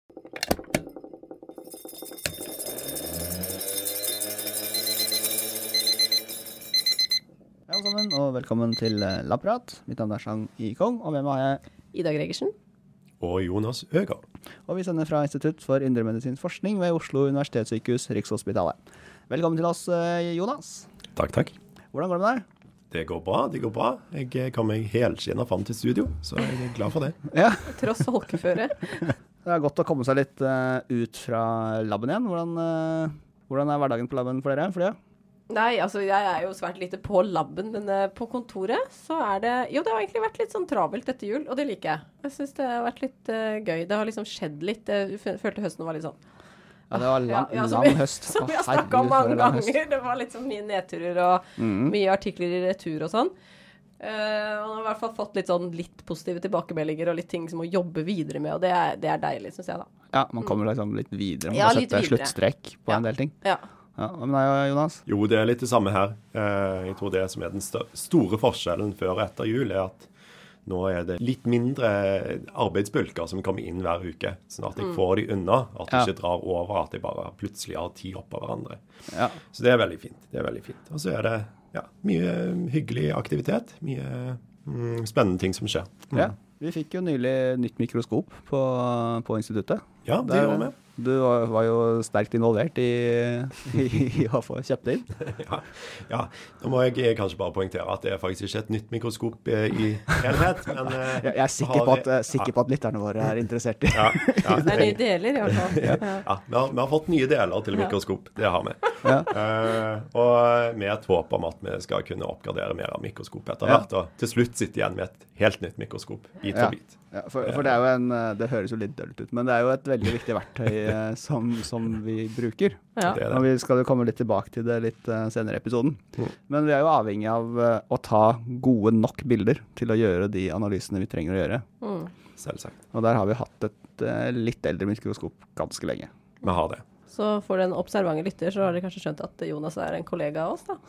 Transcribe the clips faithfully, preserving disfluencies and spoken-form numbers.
Hei alle sammen, og velkommen til Labprat. Mitt navn er Shang Yikong, og med meg har jeg Ida Gregersen. Og Jonas Øger. Og vi sender fra Institutt for Indremedisinsk Forskning ved Oslo Universitetssykehus Rikshospitalet. Velkommen til oss, Jonas. Takk, takk. Hvordan går det med deg? Det går bra, det går bra. Jeg kom meg helskinnet frem til studio, så jeg er glad for det. Ja. Tross holkeføre. Det er godt å komme seg litt uh, ut fra labben igjen. Hvordan, uh, hvordan er hverdagen på labben for dere? For det? Nei, altså jeg er jo svært lite på labben, men uh, på kontoret så er det... Jo, det har egentlig vært litt sånn travelt etter jul, og det liker jeg. Jeg synes det har vært litt uh, gøy. Det har liksom skjedd litt. Jeg følte høsten var litt sånn... Ja, det var lang, ja, ja, lang høst. Som vi har snakket om mange ganger. Det var liksom mye nedturer og mm. mye artikler i retur og sånn. Uh, og har i hvert fall fått litt sånn litt positive tilbakemeldinger og litt ting som å jobbe videre med, og det er, det er deilig, synes jeg da. Ja, man kommer liksom litt videre. Man ja, må sette sluttstrekk på ja. en del ting. Ja. Ja, hva med deg, Jonas? Jo, det er litt det samme her. Uh, jeg tror det som er den st- store forskjellen før og etter jul er at nå er det litt mindre arbeidsbulker som kommer inn hver uke, sånn at jeg mm. får de unna, at de ja. ikke drar over, at jeg bare plutselig har tid opp av hverandre. Ja. Så det er veldig fint, det er veldig fint. Og så er det ja, mye hyggelig aktivitet, mye mm, spennende ting som skjer. Mm. Ja, vi fikk jo nylig nytt mikroskop på, på instituttet. Ja, det Der, gjorde vi. Du var, var jo sterkt involvert i, i, i å få kjøpt inn. ja, ja, nå må jeg, jeg kanskje bare poengtere at det er faktisk ikke et nytt mikroskop i helhet, men... Uh, jeg er sikker, har, på at, uh, sikker ja. på at lytterne våre er interessert i. ja, ja, det er nye deler i hvert fall. ja, ja vi, har, vi har fått nye deler til mikroskop, det har vi. Ja. Uh, og med et håp om at vi skal kunne oppgradere mer av mikroskop etter hvert, ja. og til slutt sitte igjen med et helt nytt mikroskop, bit for bit. Ja, for, for det er jo en, det høres jo litt dølt ut, men det er jo et veldig viktig verktøy som, som vi bruker. Ja. Det det. Og vi skal jo komme litt tilbake til det litt uh, senere i episoden. Mm. Men vi er jo avhengig av uh, å ta gode nok bilder til å gjøre de analysene vi trenger å gjøre. Mm. Selvsagt. Og der har vi hatt et uh, litt eldre mikroskop ganske lenge. Vi har det. Så for den observante lytter så har dere kanskje skjønt at Jonas er en kollega av oss da?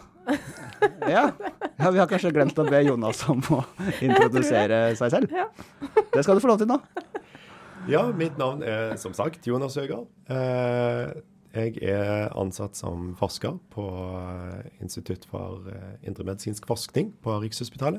ja. ja, vi har kanskje glemt å be Jonas om å introdusere seg selv. Ja. Det skal du få lov til nå. Ja, mitt navn er som sagt Jonas Øger. Eh, jeg er ansatt som forsker på Institutt for Indremedisinsk Forskning på Rikshospitalet.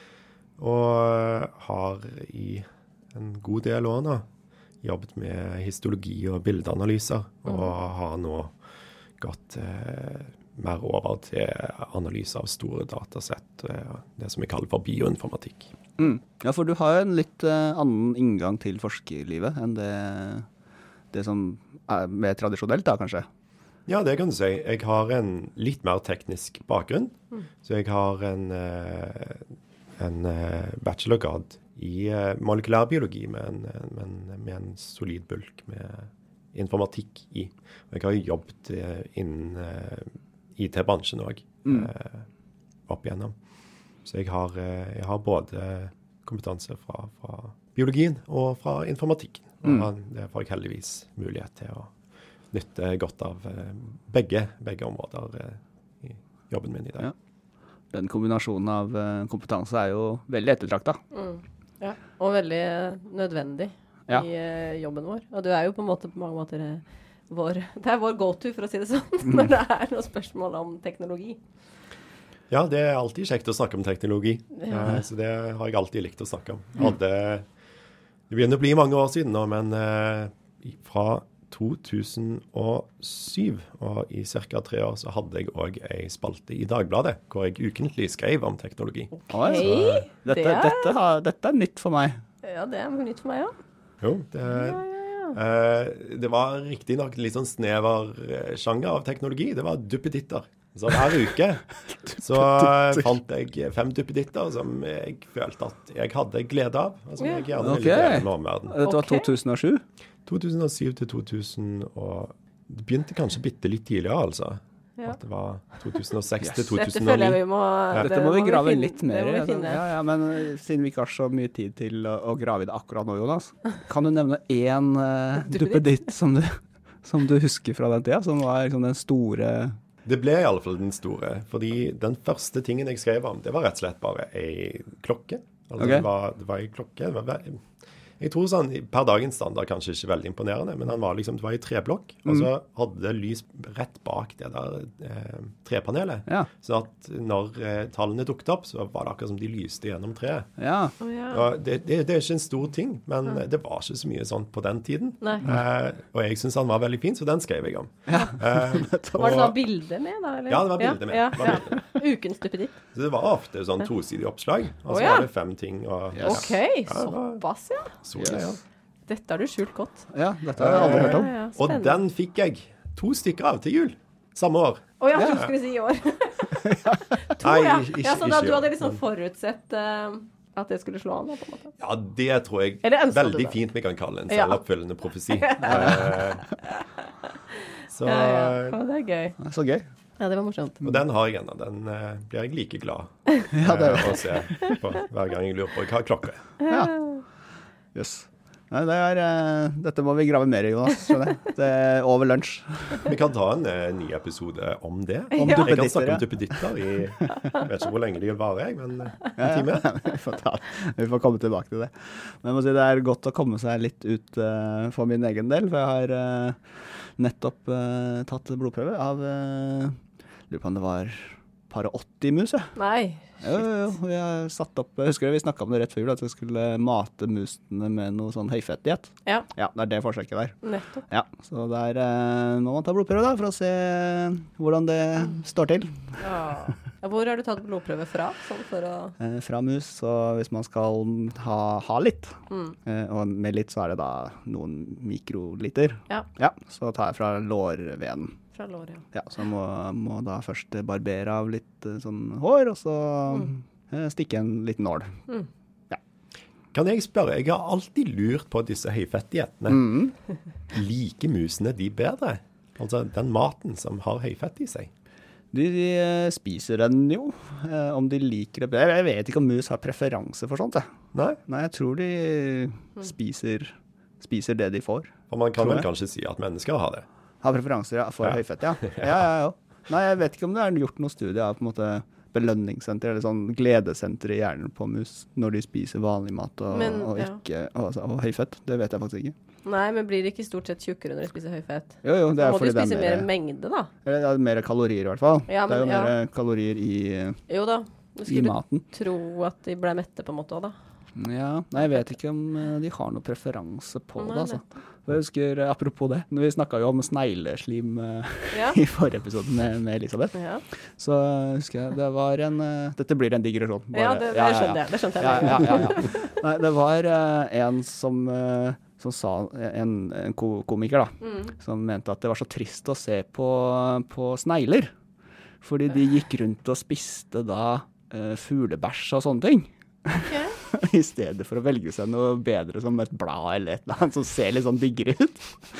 Og har i en god del år nå jobbet med histologi og bildeanalyser, og har nå gått eh, mer over til analyse av store datasett, eh, det som vi kaller for bioinformatikk. Mm. Ja, for du har jo en litt uh, annen inngang til forskerlivet enn det, det som er mer tradisjonelt da, kanskje? Ja, det kan du si. Jeg har en litt mer teknisk bakgrunn, mm. så jeg har en, uh, en uh, bachelorgrad i uh, molekylærbiologi med en, med, en, med en solid bulk med informatikk i. Og jeg har jo jobbet uh, innen uh, I T-bransjen også, mm. uh, opp igjennom. Så jeg har, uh, jeg har både kompetanse fra, fra biologien og fra informatikken. Mm. Og det får jeg heldigvis mulighet til å nytte godt av uh, begge, begge områder uh, i jobben min i dag. Ja. Den kombinasjonen av uh, kompetanse er jo veldig ettertraktet. Mm. Ja, og veldig nødvendig ja. i uh, jobben vår. Og du er jo på en måte på mange måter uh, vår, det er vår go-to, for å si det sånn, mm. når det er noen spørsmål om teknologi. Ja, det er alltid kjekt å snakke om teknologi. Ja. Uh, så det har jeg alltid likt å snakke om. Hadde, det begynner å bli mange år siden nå, men uh, fra to tusen og syv, og i cirka tre år, så hadde jeg også en spalte i Dagbladet, hvor jeg ukentlig skrev om teknologi. Ok, så, dette, det er... Dette, har, dette er nytt for meg. Ja, det er nytt for meg, ja. Jo, det, ja, ja, ja. Uh, det var riktig nok litt sånn snever sjanger av teknologi. Det var duppeditter. Så hver uke så fant jeg fem duppeditter som jeg følte at jeg hadde glede av. Altså, jeg gjerne ville dele med omverdenen. Dette var to tusen og sju? to tusen og syv til to tusen, og det begynte kanskje bitte litt tidligere, altså. Ja. At det var to tusen og seks yes. til to tusen og ni. Dette føler jeg vi må... Ja. Dette må vi må grave vi litt mer i. Altså. Ja, ja, men siden vi ikke har så mye tid til å, å grave i det akkurat nå, Jonas, kan du nevne en uh, duppeditt som du, som du husker fra den tida, som var liksom den store... Det ble i alle fall den store, fordi den første tingen jeg skrev om, det var rett og slett bare en klokke. Altså, okay. det, var, det var en klokke. Det var, Jeg tror sånn, per dagens standard kanskje ikke veldig imponerende, men han var liksom, det var i treblokk, og så hadde det lys rett bak det der eh, trepanelet. Ja. Så at når eh, tallene dukket opp, så var det akkurat som de lyste gjennom treet. Ja. Oh, ja. Og det, det, det er ikke en stor ting, men ja. det var ikke så mye sånt på den tiden. Eh, og jeg synes han var veldig fin, så den skrev jeg om. Ja. Eh, var det da bilder med da? Eller? Ja, det var bilder med. Ja, det var ja. bilder. Ukens duppeditt. Så det var ofte sånn tosidig oppslag, og så oh, ja. var det fem ting. Og, yes. Ok, ja, såpass, ja. Så det, ja. Dette har du skjult godt. Ja, dette har jeg aldri hørt om. Ja, ja, og den fikk jeg to stykker av til jul, samme år. Å ja, så skulle vi si i år. to, Nei, ja. ikke, ja, så da ikke du hadde liksom forutsett uh, at det skulle slå an, da, på en måte. Ja, det tror jeg veldig fint vi kan kalle en selvoppfyllende profesi. så, ja, ja. Ja, det er gøy. Så gøy. Ja, det var morsomt. Og den har jeg ennå. Den uh, blir jeg like glad ja, det er uh, å se på hver gang jeg lurer på hva klokka er. Ja. Jøss. Yes. Nei, det er, uh, dette må vi grave mer i, Jonas. Skjønner jeg. Det er over lunsj. Vi kan ta en uh, ny episode om det. Om ja. Jeg kan snakke om duppeditter i jeg vet ikke hvor lenge de vil vare, jeg, men uh, en time. Ja, ja. vi, får ta, vi får komme tilbake til det. Men jeg må si det er godt å komme seg litt ut uh, for min egen del, for jeg har uh, nettopp uh, tatt blodprøve av uh, lurer på om det var par og åtti mus, ja. Nei. Jo, jo, jo. Jeg satt opp, jeg husker det, vi snakket om det rett før jul, at jeg skulle mate musene med noe sånn høyfettdiett. Ja. Ja, det er det forsøket der. Nettopp. Ja, så der eh, må man ta blodprøve da, for å se hvordan det står til. Ja. Hvor har du tatt blodprøve fra? Sånn for å... Eh, fra mus, så hvis man skal ha, ha litt, mm. eh, og med litt så er det da noen mikroliter. Ja. Ja, så tar jeg fra lårveden. Fra lår, ja. Ja, så må, må da først barbere av litt sånn hår, og så mm. eh, stikke en liten nål. Mm. Ja. Kan jeg spørre, jeg har alltid lurt på disse høyfettdiettene. Mm. Liker musene de bedre? Altså den maten som har høyfett i seg? De, de spiser den jo, eh, om de liker det bedre. Jeg vet ikke om mus har preferanse for sånt, jeg. Nei? Nei, jeg tror de spiser, spiser det de får. For man kan vel kanskje si at mennesker har det? Har preferanser, ja, for ja. høyfett, ja. Ja, ja, ja. Nei, jeg vet ikke om det er gjort noen studier av på en måte belønningssenter, eller sånn gledesenter i hjernen på mus, når de spiser vanlig mat og, men, og, ikke, ja. og, og høyfett. Det vet jeg faktisk ikke. Nei, men blir de ikke stort sett tjukkere når de spiser høyfett? Jo, jo, det er må fordi de spise det er mer, mer mengde, da? Eller det er mer kalorier i hvert fall. Ja, men, det er jo ja. mer kalorier i, jo da. i maten. Tro at de ble mette på en måte også, da. Ja, nei, jeg vet ikke om de har noe preferanse på nei, det, altså. Jeg husker, apropos det, når vi snakket jo om snegleslim uh, ja. i forrige episode med, med Elisabeth, ja. så husker jeg, det var en, uh, dette blir en digresjon. Bare, ja, det, det skjønte jeg, det skjønte jeg. Ja, ja, ja, ja. Nei, det var uh, en som, uh, som sa, en, en komiker da, mm. som mente at det var så trist å se på, på snegler, fordi de gikk rundt og spiste da uh, fuglebæsj og sånne ting. Okay. I stedet for å velge seg noe bedre som et blad eller et eller annet som ser litt sånn diggere ut.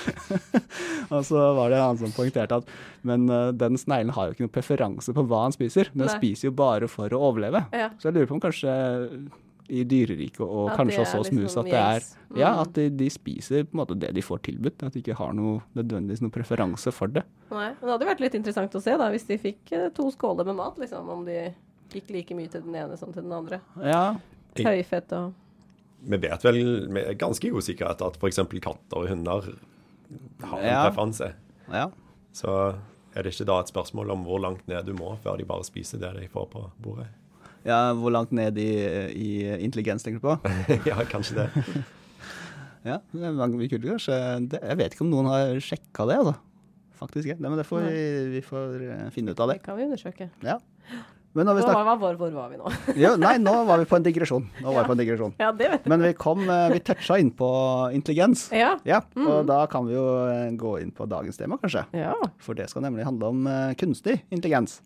Og så var det han som poengterte at men uh, den sneglen har jo ikke noen preferanse på hva han spiser. Den Nei. Spiser jo bare for å overleve. Ja. Så jeg lurer på om kanskje i dyreriket og at kanskje også hos mus liksom at det er mm. ja, at de, de spiser på en måte det de får tilbudt. At de ikke har noe, nødvendigvis noen preferanse for det. Nei, men det hadde vært litt interessant å se da, hvis de fikk uh, to skåler med mat, liksom, om de gikk like mye til den ene som til den andre. Ja. Høyfett og... Vi vet vel med ganske god sikkerhet at for eksempel katter og hunder har en ja. preferanse. Ja. Så er det ikke da et spørsmål om hvor langt ned du må før de bare spiser det de får på bordet? Ja, hvor langt ned i, i intelligens tenker du på? Ja, kanskje det. Ja, vi kunne kanskje... Det, jeg vet ikke om noen har sjekket det, altså. Faktisk ikke. Ja. Men det får vi, vi får finne ut av det. Det kan vi undersøke. Ja. Men når vi snak... hvor, hvor, hvor var vi nå? jo, nei, nå var vi på en digresjon. Nå var ja. vi på en digresjon. Ja, det vet jeg. Men vi kom, vi toucha inn på intelligens. Ja. Ja, og mm. da kan vi jo gå inn på dagens tema, kanskje. Ja. For det skal nemlig handle om uh, kunstig intelligens.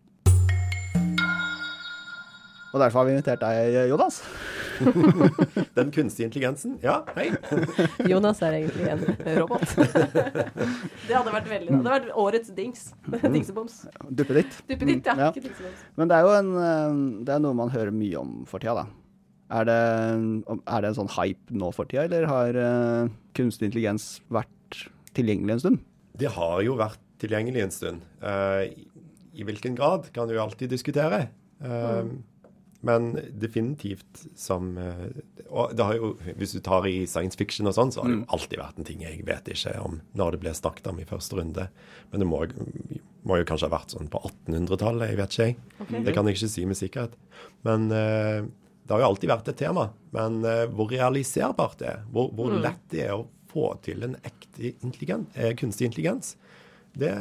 Og derfor har vi invitert deg, Jonas. Den kunstige intelligensen. Ja, hei. Jonas er egentlig en robot. Det hadde vært veldig, det hadde vært årets dings. Dingseboms. Duppeditt. Duppeditt, ja. ja. Ikke dingseboms. Men det er jo en, det er noe man hører mye om for tida, da. Er det, er det en sånn hype nå for tida, eller har uh, kunstig intelligens vært tilgjengelig en stund? Det har jo vært tilgjengelig en stund. Uh, I hvilken grad kan du jo alltid diskutere. Uh, mm. men definitivt som og det har jo, hvis du tar i science fiction og sånn, så har det jo alltid vært en ting jeg vet ikke om når det ble snakket om i første runde. Men det må, må jo kanskje ha vært sånn på attenhundretallet, jeg vet ikke. Okay. Det kan jeg ikke si med sikkerhet. Men uh, det har jo alltid vært et tema. Men uh, hvor realiserbart det er, hvor, hvor mm. lett det er å få til en ekte intelligens, eh, kunstig intelligens, det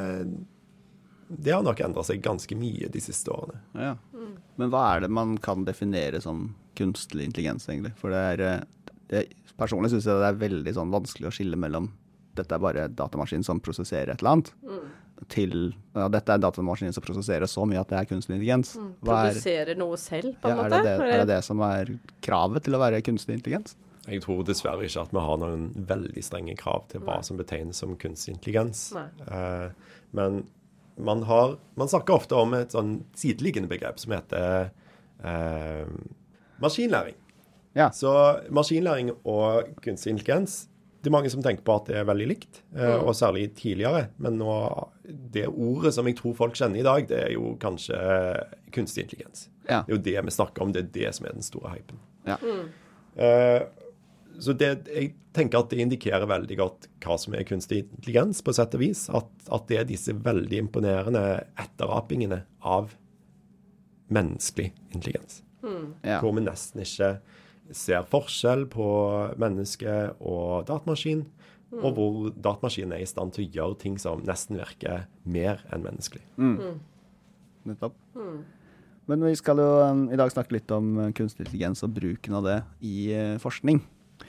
Det har nok endret seg ganske mye de siste årene. Ja. Mm. Men hva er det man kan definere som kunstig intelligens, egentlig? For det er, det, personlig synes jeg det er veldig sånn vanskelig å skille mellom dette er bare datamaskin som prosesserer et eller annet, mm. til ja, dette er datamaskin som prosesserer så mye at det er kunstig intelligens. Mm. Produserer noe selv, på en ja, måte? Er det det, er det det som er kravet til å være kunstig intelligens? Jeg tror dessverre ikke at vi har noen veldig strenge krav til hva Nei. Som betegnes som kunstig intelligens. Uh, men Man, har, man snakker ofte om et sånn sideliggende begrep som heter eh, maskinlæring. Ja. Så maskinlæring og kunstig intelligens, det er mange som tenker på at det er veldig likt, eh, mm. og særlig tidligere. Men nå, det ordet som jeg tror folk kjenner i dag, det er jo kanskje kunstig intelligens. Ja. Det er jo det vi snakker om, det er det som er den store hypen. Ja. Mm. Eh, Så det, jeg tenker at det indikerer veldig godt hva som er kunstig intelligens, på sett og vis. At, at det er disse veldig imponerende etterapingene av menneskelig intelligens. Mm. Ja. Hvor vi nesten ikke ser forskjell på menneske og datamaskin, mm. og hvor datamaskinen er i stand til å gjøre ting som nesten virker mer enn menneskelig. Mm. Nettopp. Mm. Men vi skal jo um, i dag snakke litt om kunstig intelligens og bruken av det i uh, forskning.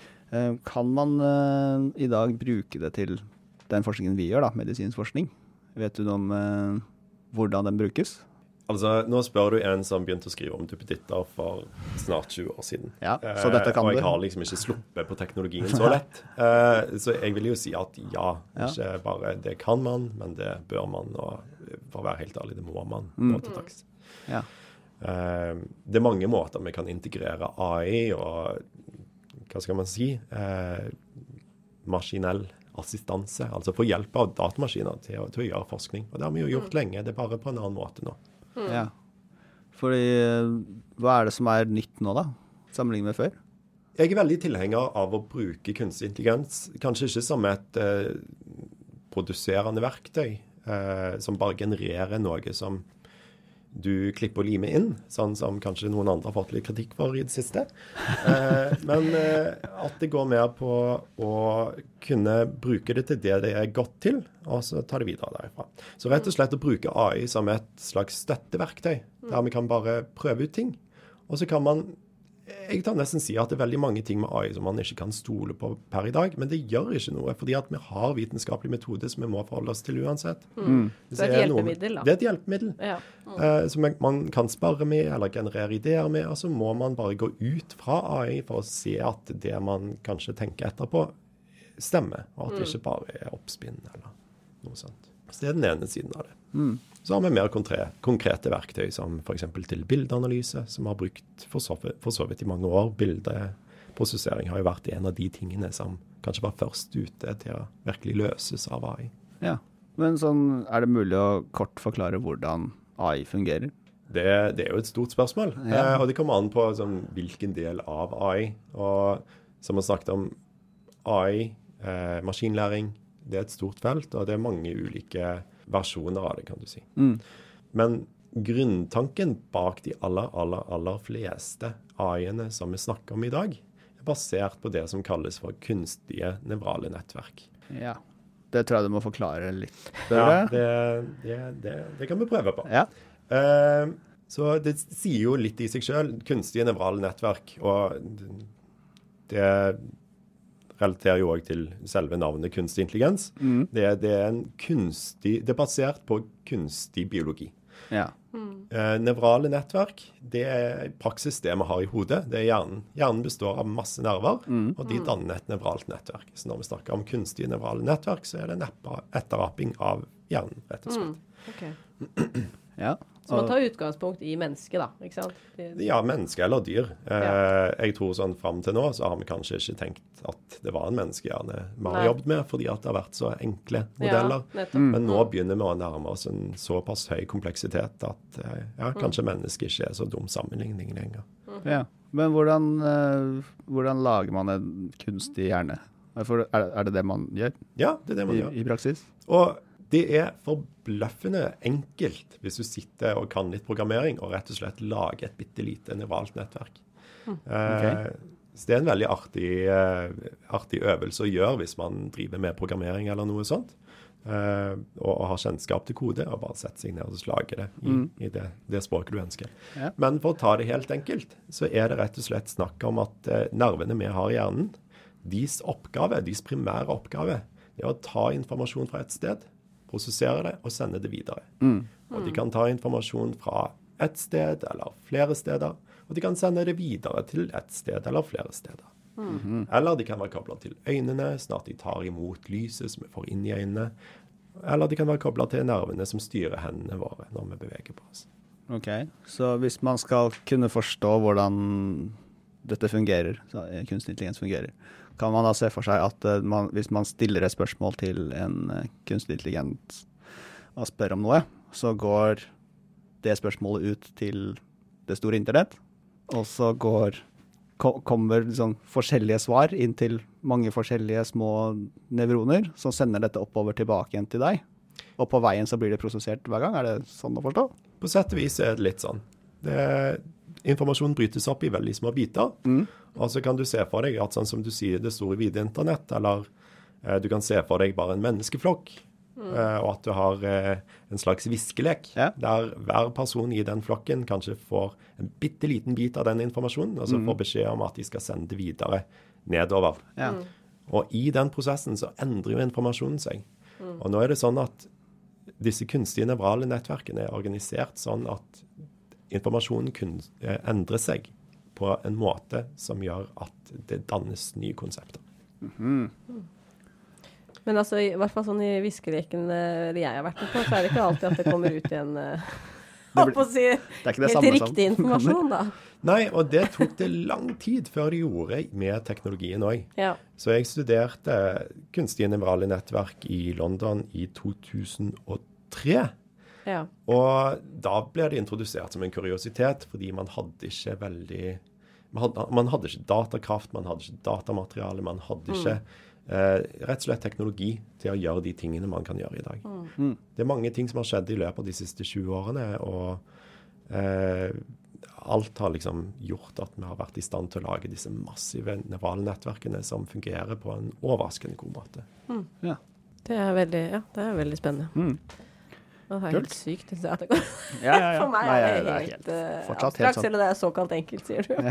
Kan man uh, i dag bruke det til den forskningen vi gjør, da, medisinsk forskning? Vet du noe om uh, hvordan den brukes? Altså, nå spør du en som begynte å skrive om duppeditter for snart tjue år siden. Ja, så dette kan uh, og jeg du. har liksom ikke sluppet på teknologien så lett. Uh, så jeg vil jo si at ja, ja, ikke bare det kan man, men det bør man, og for å være helt ærlig, det må man mm. nå til dags. Ja. Uh, det er mange måter vi kan integrere A I og hva skal man si, eh, maskinell assistanse, altså få hjelp av datamaskiner til, til å gjøre forskning. Og det har vi jo gjort mm. lenge, det er bare på en annen måte nå. Mm. Ja, fordi hva er det som er nytt nå da, sammenlignet med før? Jeg er veldig tilhenger av å bruke kunstig intelligens, kanskje ikke som et eh, produserende verktøy, eh, som bare genererer noe som du klipper og limer inn, sånn som kanskje noen andre har fått litt kritikk for i det siste. Eh, men eh, at det går mer på å kunne bruke det til det det er godt til, og så ta det videre derifra. Så rett og slett å bruke A I som et slags støtteverktøy, der vi kan bare prøve ut ting. Og så kan man, jeg tar nesten si at det er veldig mange ting med A I som man ikke kan stole på per i dag, men det gjør ikke noe, fordi at vi har vitenskapelig metode som vi må forholde oss til uansett. Mm. Så det er et hjelpemiddel da? Det er et hjelpemiddel. Ja. Mm. Uh, som man kan spare med, eller generere ideer med, og så må man bare gå ut fra A I for å se at det man kanskje tenker etterpå stemmer, og at det ikke bare er oppspinn eller noe sånt. Så det er den ene siden av det. Mm. Så har vi mer konkrete, konkrete verktøy, som for eksempel til bildeanalyse, som har brukt for så, for så vidt i mange år. Bildeprosessering har jo vært en av de tingene som kanskje var først ute til å virkelig løses av A I. Ja, men sånn, er det mulig å kort forklare hvordan A I fungerer? Det, det er jo et stort spørsmål, ja. eh, og det kommer an på sånn, hvilken del av A I. Og som vi snakket om, A I, eh, maskinlæring, det er et stort felt, og det er mange ulike versjoner av det, kan du si. Mm. Men grunntanken bak de aller, aller, aller fleste A I-ene som vi snakker om i dag, er basert på det som kalles for kunstige nevrale nettverk. Ja, det tror jeg du må forklare litt. Ja, det, det, det, det kan vi prøve på. Ja. Uh, så det sier jo litt i seg selv, kunstige nevrale nettverk, og det relaterer jo også til selve navnet kunstig intelligens. Mm. Det, det er en kunstig, det er basert på kunstig biologi. Ja. Mm. Eh, nevrale nettverk, det er i praksis det vi har i hodet. Det er hjernen. Hjernen består av masse nerver, mm. og de danner et nevralt nettverk. Så når vi snakker om kunstige nevrale nettverk, så er det en etteraping av hjernen, rett og slett. Mm. Okay. Ja. Så man tar utgangspunkt i mennesket da, ikke sant? De... Ja, menneske eller dyr. Eh, ja. Jeg tror sånn frem til nå så har vi kanskje ikke tenkt at det var en menneskehjerne vi har jobbet med, fordi at det har vært så enkle modeller. Ja, men nå begynner vi å nærme oss en såpass høy kompleksitet at ja, kanskje mm. mennesket ikke er så dum sammenligning lenger. Mm. Ja, men hvordan, uh, hvordan lager man en kunstig hjerne? Er, er det det man gjør? Ja, det er det man I, gjør. I praksis? Og det er forbløffende enkelt hvis du sitter og kan litt programmering og rett og slett lager et bittelite neuralt nettverk. Mm. Okay. Eh, så det er en veldig artig, eh, artig øvelse å gjøre hvis man driver med programmering eller noe sånt. Eh, og, og har kjennskap til kode og bare setter seg ned og slager det i, mm. i det, det språket du ønsker. Ja. Men for å ta det helt enkelt, så er det rett og slett snakk om at eh, nervene vi har i hjernen, deres oppgave, deres primære oppgave, er å ta informasjon fra et sted, prosessere det og sende det videre. Mm. Og de kan ta informasjon fra et sted eller flere steder, og de kan sende det videre til et sted eller flere steder. Mm. Eller de kan være koblet til øynene, snart de tar imot lyset som vi får inn i øynene. Eller de kan være koblet til nervene som styrer hendene våre når vi beveger på oss. Ok, så hvis man skal kunne forstå hvordan dette fungerer, kunstig intelligens fungerer, kan man da se for seg at uh, man, hvis man stiller et spørsmål til en uh, kunstig intelligent og spør om noe, så går det spørsmålet ut til det store internett, og så går, ko, kommer liksom forskjellige svar inn til mange forskjellige små nevroner, som sender dette oppover tilbake igjen til deg. Og på veien så blir det prosessert hver gang. Er det sånn å forstå? På sett og vis er det litt sånn. Det, informasjon brytes opp i veldig små biter. Mm. Og så kan du se for deg at sånn som du sier det store vide internett, eller eh, du kan se for deg bare en menneskeflokk, mm. eh, og at du har eh, en slags viskelek, ja. Der hver person i den flokken kanskje får en bitteliten bit av den informasjonen, og så mm. får beskjed om at de skal sende det videre nedover. Ja. Mm. Og i den prosessen så endrer jo informasjonen seg. Mm. Og nå er det sånn at disse kunstige nevrale nettverkene er organisert sånn at informasjonen kun eh, endrer seg på en måte som gjør at det dannes nye konsepter. Mm-hmm. Mm. Men altså, i hvert fall sånn i viskeleken uh, jeg har vært med på, så er det ikke alltid at det kommer ut igjen uh, det på å si, det det helt riktig informasjon da. Nei, og det tok det lang tid før de gjorde med teknologien også. Ja. Så jeg studerte kunstige nevrale nettverk i London i to tusen og tre. Ja. Og da ble det introdusert som en kuriositet, fordi man hadde ikke veldig man hadde, man hadde ikke datakraft, man hadde ikke datamateriale, man hadde ikke mm. eh, rett og slett teknologi til å gjøre de tingene man kan gjøre i dag. Mm. Det er mange ting som har skjedd i løpet av de siste tjue årene, og eh, alt har liksom gjort at vi har vært i stand til å lage disse massive nevrale nettverkene som fungerer på en overraskende god måte. Mm. Ja. Det er veldig, ja, det er veldig spennende. Mm. Det er helt sykt, synes jeg. Ja, ja, ja. For meg er det, Nei, det er helt, helt uh, abstrakt, sånn. Eller det er såkalt enkelt, sier du.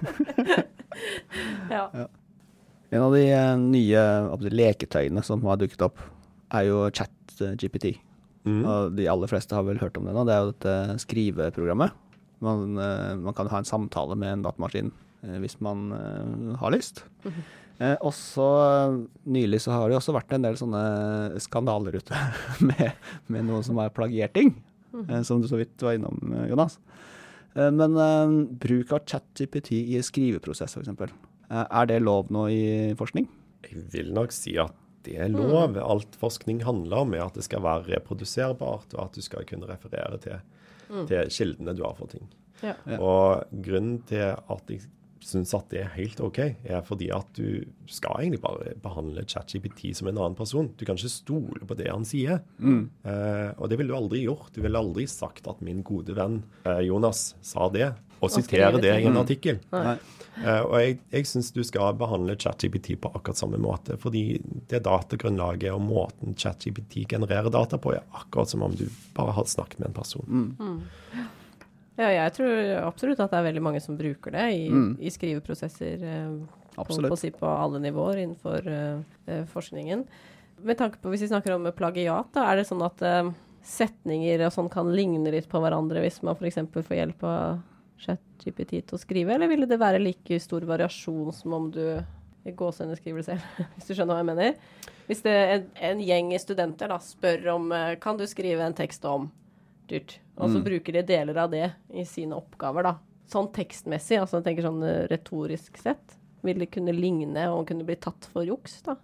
ja. Ja. En av de uh, nye uh, leketøyene som har dukket opp, er jo ChatGPT. Mm. Og de aller fleste har vel hørt om det nå. Det er jo dette skriveprogrammet. Man, uh, man kan ha en samtale med en datamaskin uh, hvis man uh, har lyst. Mm-hmm. Eh, også nylig så har det også vært en del sånne skandaler ute med, med noe som er plagiering, mm. eh, som du så vidt var innom, Jonas. Eh, men eh, bruk av ChatGPT i skriveprosess for eksempel, eh, er det lov nå i forskning? Jeg vil nok si at det er lov. Mm. Alt forskning handler om er at det skal være reproduserbart, og at du skal kunne referere til, mm. til kildene du har for ting. Ja. Og grunnen til at jeg synes at det er helt ok, er fordi at du skal egentlig bare behandle ChatGPT som en annen person. Du kan ikke stole på det han sier. Mm. Eh, og det ville du aldri gjort. Du ville aldri sagt at min gode venn eh, Jonas sa det, og sitere det i en artikkel. Mm. Eh, og jeg, jeg synes du skal behandle ChatGPT på akkurat samme måte, fordi det datagrunnlaget og måten ChatGPT genererer data på er akkurat som om du bare har snakket med en person. Mm. Mm. Ja, jeg tror absolutt at det er veldig mange som bruker det i, mm. i skriveprosesser eh, på, på, si, på alle nivåer innenfor eh, forskningen. Med tanke på, hvis vi snakker om plagiat, da, er det sånn at eh, setninger og sånn kan ligne litt på hverandre hvis man for eksempel får hjelp av ChatGPT til å skrive, eller ville det være like stor variasjon som om du gåsehudene skriver det selv, hvis du skjønner hva jeg mener? Hvis det en, en gjeng studenter da spør om, kan du skrive en tekst om dyrt. Og så mm. bruker de deler av det i sine oppgaver da. Sånn tekstmessig, altså jeg tenker sånn retorisk sett, vil det kunne ligne og kunne bli tatt for juks da?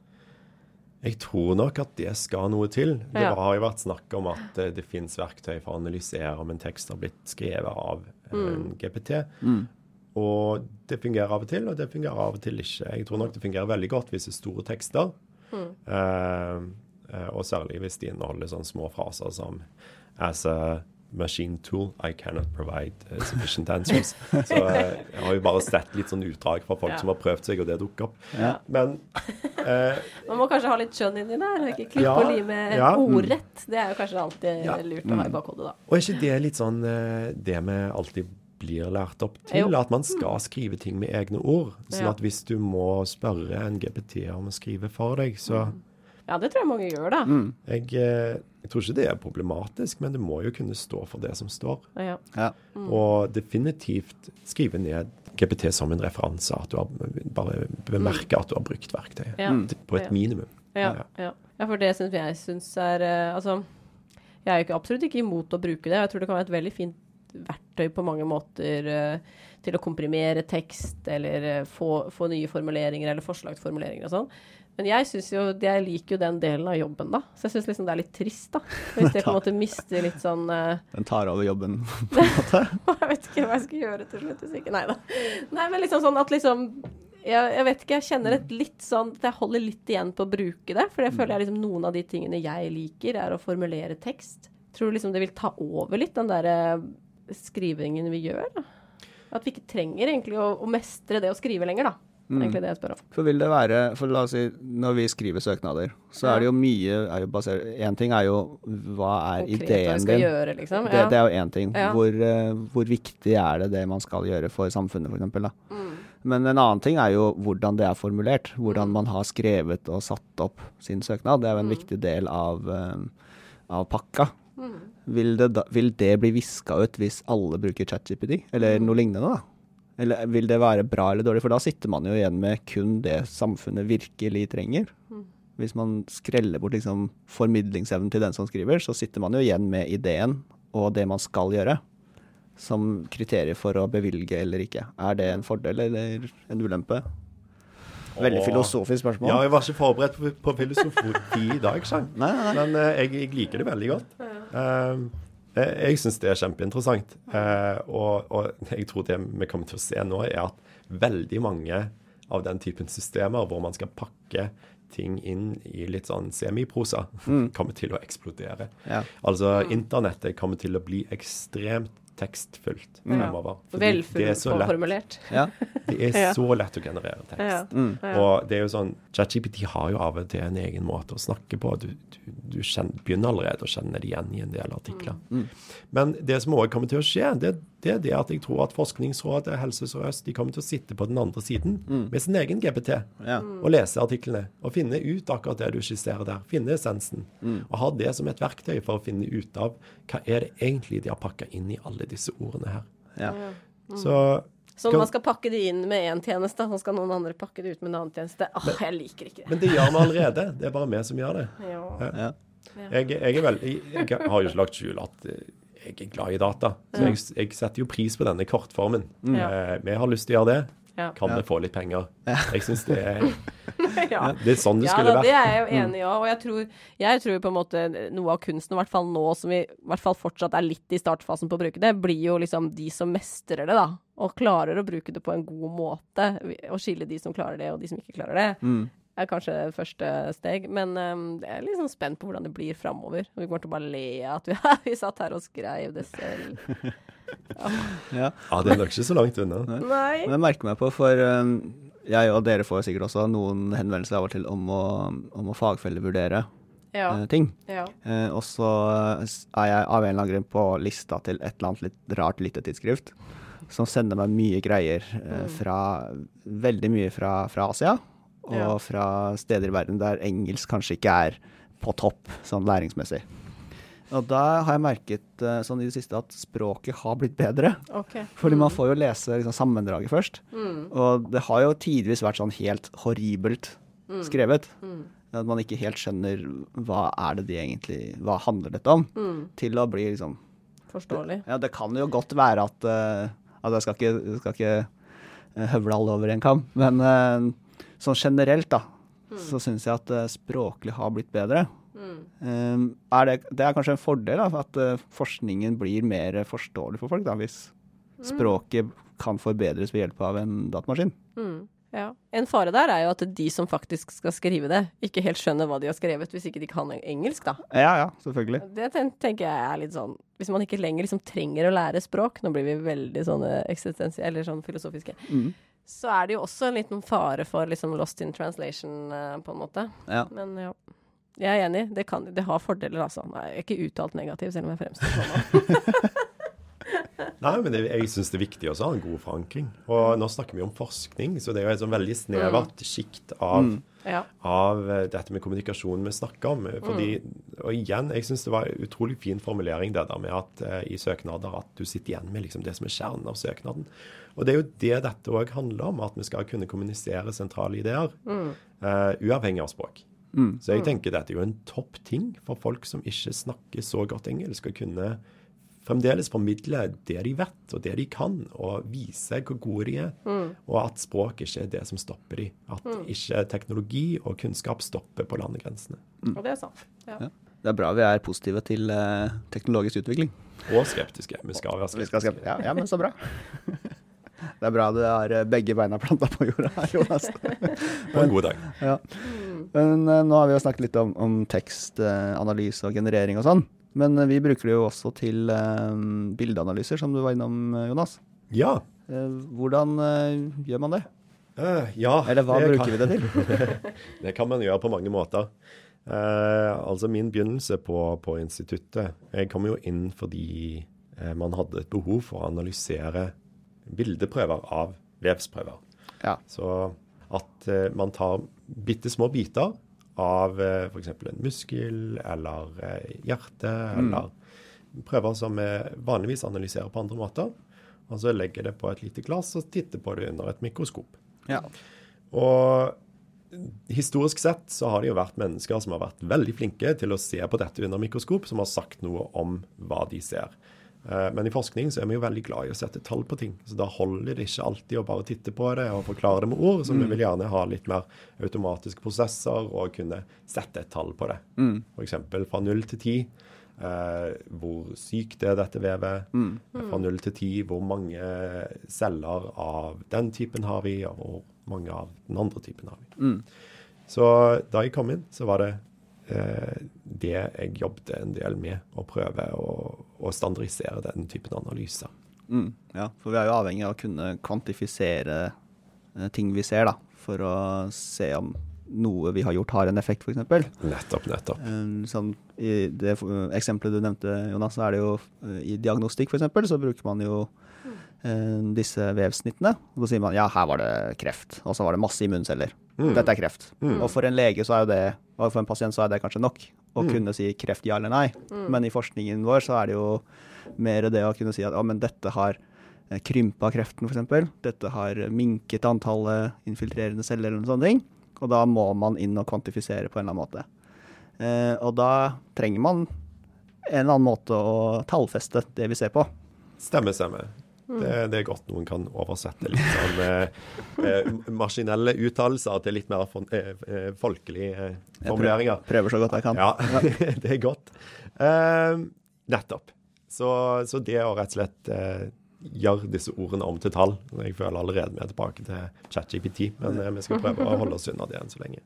Jeg tror nok at det skal noe til. Det ja. har jo vært snakk om at det, det finnes verktøy for å analysere om en tekst har blitt skrevet av mm. en G P T. Mm. Og det fungerer av og til, og det fungerer av og til ikke. Jeg tror nok det fungerer veldig godt hvis det er store tekster. Mm. Uh, og særlig hvis de inneholder sånne små fraser som as a machine tool, I cannot provide uh, sufficient answers. Så uh, jeg har jo bare sett litt sånn utdrag fra folk ja. som har prøvd seg, og det dukker opp. Ja. Men uh, man må kanskje ha litt skjønn inni der, ikke klipp ja, og lime ja, ordrett. Det er jo kanskje alltid ja, lurt å ha i bakhodet da. Og er ikke det litt sånn uh, det vi alltid blir lært opp til, jo. At man skal skrive ting med egne ord. Sånn ja. At hvis du må spørre en G P T om å skrive for deg, så ja, det tror jeg mange gjør da. Mm. Jeg, jeg tror ikke det er problematisk, men det må jo kunne stå for det som står. Ja. Ja. Mm. Og definitivt skrive ned G P T som en referanse, at du har bare bemerket mm. at du har brukt verktøyet. Ja. På et ja. minimum. Ja. Ja. Ja. ja, for det synes jeg synes er, altså, jeg er jo ikke, absolutt ikke imot å bruke det. Jeg tror det kan være et veldig fint verktøy på mange måter uh, til å komprimere tekst, eller uh, få, få nye formuleringer, eller forslagsformuleringer og sånn. Men jeg synes jo, jeg liker jo den delen av jobben da. Så jeg synes liksom det er litt trist da. Hvis jeg på en måte mister litt sånn... Uh... Den tar over jobben på en måte. Jeg vet ikke hva jeg skal gjøre til slutt, hvis ikke. Nei da. Nei, men liksom sånn at liksom... Jeg, jeg vet ikke, jeg kjenner et litt sånn... At jeg holder litt igjen på å bruke det. For jeg føler jeg liksom noen av de tingene jeg liker er å formulere tekst. Tror du liksom det vil ta over litt den der uh, skrivingen vi gjør da? At vi ikke trenger egentlig å, å mestre det å skrive lenger da. Mm. Egentlig det jeg spør om. For vil det være, for la oss si, når vi skriver søknader, så ja. er det jo mye, er jo basert, en ting er jo, hva er konkret, ideen din? Gjøre, liksom. ja. det, det er jo en ting. Ja. Hvor, uh, hvor viktig er det det man skal gjøre for samfunnet, for eksempel da? Mm. Men en annen ting er jo hvordan det er formulert, hvordan man har skrevet og satt opp sin søknad. Det er jo en mm. viktig del av, uh, av pakka. Mm. Vil, det da, vil det bli visket ut hvis alle bruker ChatGPT, eller mm. noe lignende da? Eller vil det være bra eller dårlig? For da sitter man jo igjen med kun det samfunnet virkelig trenger. Mm. Hvis man skreller bort liksom formidlingsevnen til den som skriver, så sitter man jo igjen med ideen og det man skal gjøre som kriterier for å bevilge eller ikke. Er det en fordel eller en ulempe? Veldig filosofisk spørsmål. Ja, jeg var ikke forberedt på, på filosofi i dag, Sjang. Nei, nei. Men uh, jeg, jeg liker det veldig godt. Uh, Jeg synes det er kjempeinteressant, eh, og, og jeg tror det vi kommer til å se nå er at veldig mange av den typen systemer hvor man skal pakke ting inn i litt sånn semiprosa, mm. kommer til å eksplodere. Ja. Altså, internettet kommer til å bli ekstremt tekstfullt fremover. Ja. Velformulert. Ja. Det er ja. så lett å generere tekst. Ja. Mm. Og det er jo sånn, ChatGPT har jo av og til en egen måte å snakke på. Du, du, du kjenner, begynner allerede å kjenne det igjen i en del artikler. Mm. Men det som også kommer til å skje, det, det er det at jeg tror at Forskningsrådet, Helse Sør-Øst, de kommer til å sitte på den andre siden mm. med sin egen G P T ja. og lese artiklene, og finne ut akkurat det du skisserer der, finne essensen, mm. og ha det som et verktøy for å finne ut av hva er det egentlig de har pakket inn i alle disse ordene her. Ja. Mm. Så, så man skal pakke det inn med en tjeneste, så skal noen andre pakke det ut med en annen tjeneste. Åh, jeg liker ikke det. Men det gjør vi allerede. Det er bare vi som gjør det. Ja. Ja. Jeg, jeg, er vel, jeg, jeg har jo ikke lagt skjul at jeg er glad i data. Så jeg, jeg setter jo pris på denne kortformen. Mm. Eh, vi har lyst til å gjøre det. Ja. Kan vi få litt penger? Jeg synes det er, ja. det er sånn det ja, skulle da, vært. Det er jeg jo enig i, ja. Og jeg tror, jeg tror på en måte noe av kunsten, i hvert fall nå, som vi i hvert fall fortsatt er litt i startfasen på å bruke det, blir jo liksom de som mestrer det da, og klarer å bruke det på en god måte, og skille de som klarer det og de som ikke klarer det. Mm. er kanskje første steg, men um, jeg er litt sånn spent på hvordan det blir fremover. Og vi kommer til å bare le at vi, vi satt her og skrev det selv. Ja. Ja. Ja, det er nok ikke så langt unna. Nei. Men jeg merker meg på, for um, jeg og dere får sikkert også noen henvendelser av og til om å, om å fagfellevurdere ja. uh, ting. Ja. Uh, og så er jeg av en eller annen grunn på lista til et eller annet litt rart lyttetidsskrift, som sender meg mye greier uh, fra, veldig mye fra, fra Asia, og ja. fra steder i verden der engelsk kanskje ikke er på topp, sånn læringsmessig. Og da har jeg merket sånn i det siste at språket har blitt bedre. Okay. Fordi man får jo lese liksom, sammendraget først. Mm. Og det har jo tidvis vært sånn helt horribelt mm. skrevet. Mm. At man ikke helt skjønner hva er det de egentlig, hva handler dette om? Mm. Til å bli liksom forståelig. Ja, det kan jo godt være at, uh, altså jeg skal ikke, jeg skal ikke høvle alle over en kam, men uh, sånn generelt da, mm. så synes jeg at uh, språklig har blitt bedre. Mm. Um, er det, det er kanskje en fordel da, at uh, forskningen blir mer forståelig for folk da, hvis mm. språket kan forbedres ved hjelp av en datamaskin. Mm. Ja. En fare der er jo at de som faktisk skal skrive det, ikke helt skjønner hva de har skrevet, hvis ikke de kan engelsk da. Ja, ja, selvfølgelig. Det tenker jeg er litt sånn, hvis man ikke lenger liksom trenger å lære språk, nå blir vi veldig sånne eksistensielle, eller sånn filosofiske, mm. så er det jo også en liten fare for liksom lost in translation uh, på en måte. Ja. Men ja, jeg er enig, det, kan, det har fordeler altså. Nei, jeg er ikke uttalt negativ, selv om jeg fremstår sånn. Nei, men det, jeg synes det er viktig også å ha en god forankring. Og nå snakker vi om forskning, så det er jo et sånn veldig snevert skikt av, mm. ja. av dette med kommunikasjon vi snakker om. Fordi, mm. og igjen, jeg synes det var en utrolig fin formulering det der med at uh, i søknader at du sitter igjen med liksom det som er kjernen av søknaden. Og det er jo det dette også handler om, at vi skal kunne kommunisere sentrale ideer, mm. uh, uavhengig av språk. Mm. Så jeg tenker dette er jo en topp ting for folk som ikke snakker så godt engelsk, å kunne fremdeles formidle det de vet og det de kan, og vise hvor gode de er, mm. og at språk ikke er det som stopper de. At mm. ikke teknologi og kunnskap stopper på landegrensene. Mm. Og det er sant. Ja. Ja. Det er bra vi er positive til uh, teknologisk utvikling. Og skeptiske. Vi skal være skeptiske. Skal skeptiske. Ja, ja, men så bra. Det er bra du har begge beina plantet på jorda her, Jonas. På en god dag. Ja. Men uh, nå har vi jo snakket litt om, om tekstanalyse uh, og generering og sånn. Men vi bruker det jo også til uh, bildeanalyser, som du var innom, Jonas. Ja. Uh, hvordan uh, gjør man det? Uh, ja. Eller hva bruker kan... vi det til? Det kan man gjøre på mange måter. Uh, altså min begynnelse på, på instituttet, jeg kom jo inn fordi uh, man hadde et behov for å analysere bildeprøver av vevsprøver. Ja. Så at uh, man tar bittesmå biter av for eksempel en muskel, eller hjerte, mm. eller prøver som vi vanligvis analyserer på andre måter, og så legger det på et lite glass og titter på det under et mikroskop. Ja. Og historisk sett så har det jo vært mennesker som har vært veldig flinke til å se på dette under mikroskop, som har sagt noe om hva de ser. Men i forskning så er vi jo veldig glad i å sette tall på ting, så da holder det ikke alltid å bare titte på det og forklare det med ord, så mm. vi vil gjerne ha litt mer automatiske prosesser og kunne sette et tall på det. Mm. For eksempel fra null til ti, eh, hvor sykt er dette vevet, mm. fra null til ti, hvor mange celler av den typen har vi, og hvor mange av den andre typen har vi. Mm. Så da jeg kom inn, så var det eh, det jeg jobbet en del med, å prøve å og standardisere den typen analyser. Mm, ja, for vi er jo avhengig av å kunne kvantifisere eh, ting vi ser da, for å se om noe vi har gjort har en effekt, for eksempel. Nettopp, nettopp. Um, sånn, i det eksempelet du nevnte, Jonas, så er det jo uh, i diagnostikk, for eksempel, så bruker man jo uh, disse vevsnittene, og så sier man, ja, her var det kreft, og så var det masse immunceller. Mm. Dette er kreft. Mm. Og for en lege så er jo det, og for en pasient så er det kanskje nok å mm. kunne si kreft ja eller nei. Mm. Men i forskningen vår så er det jo mer det å kunne si at ja, men dette har krympet kreften for eksempel. Dette har minket antallet infiltrerende celler eller noen sånne ting. Og da må man inn og kvantifisere på en eller annen måte. Eh, og da trenger man en eller annen måte å tallfeste det vi ser på. Stemmer, stemmer. Mm. Det, det er godt noen kan oversette litt sånn eh, eh, maskinelle uttalelser til litt mer for, eh, eh, folkelige eh, formuleringer. Jeg prøver, prøver så godt jeg kan. Ja, det er godt. Eh, nettopp. Så, så det å rett og slett eh, gjøre disse ordene om til tall. Jeg føler allerede vi er tilbake til ChatGPT, men eh, vi skal prøve å holde oss unna det enn så lenge.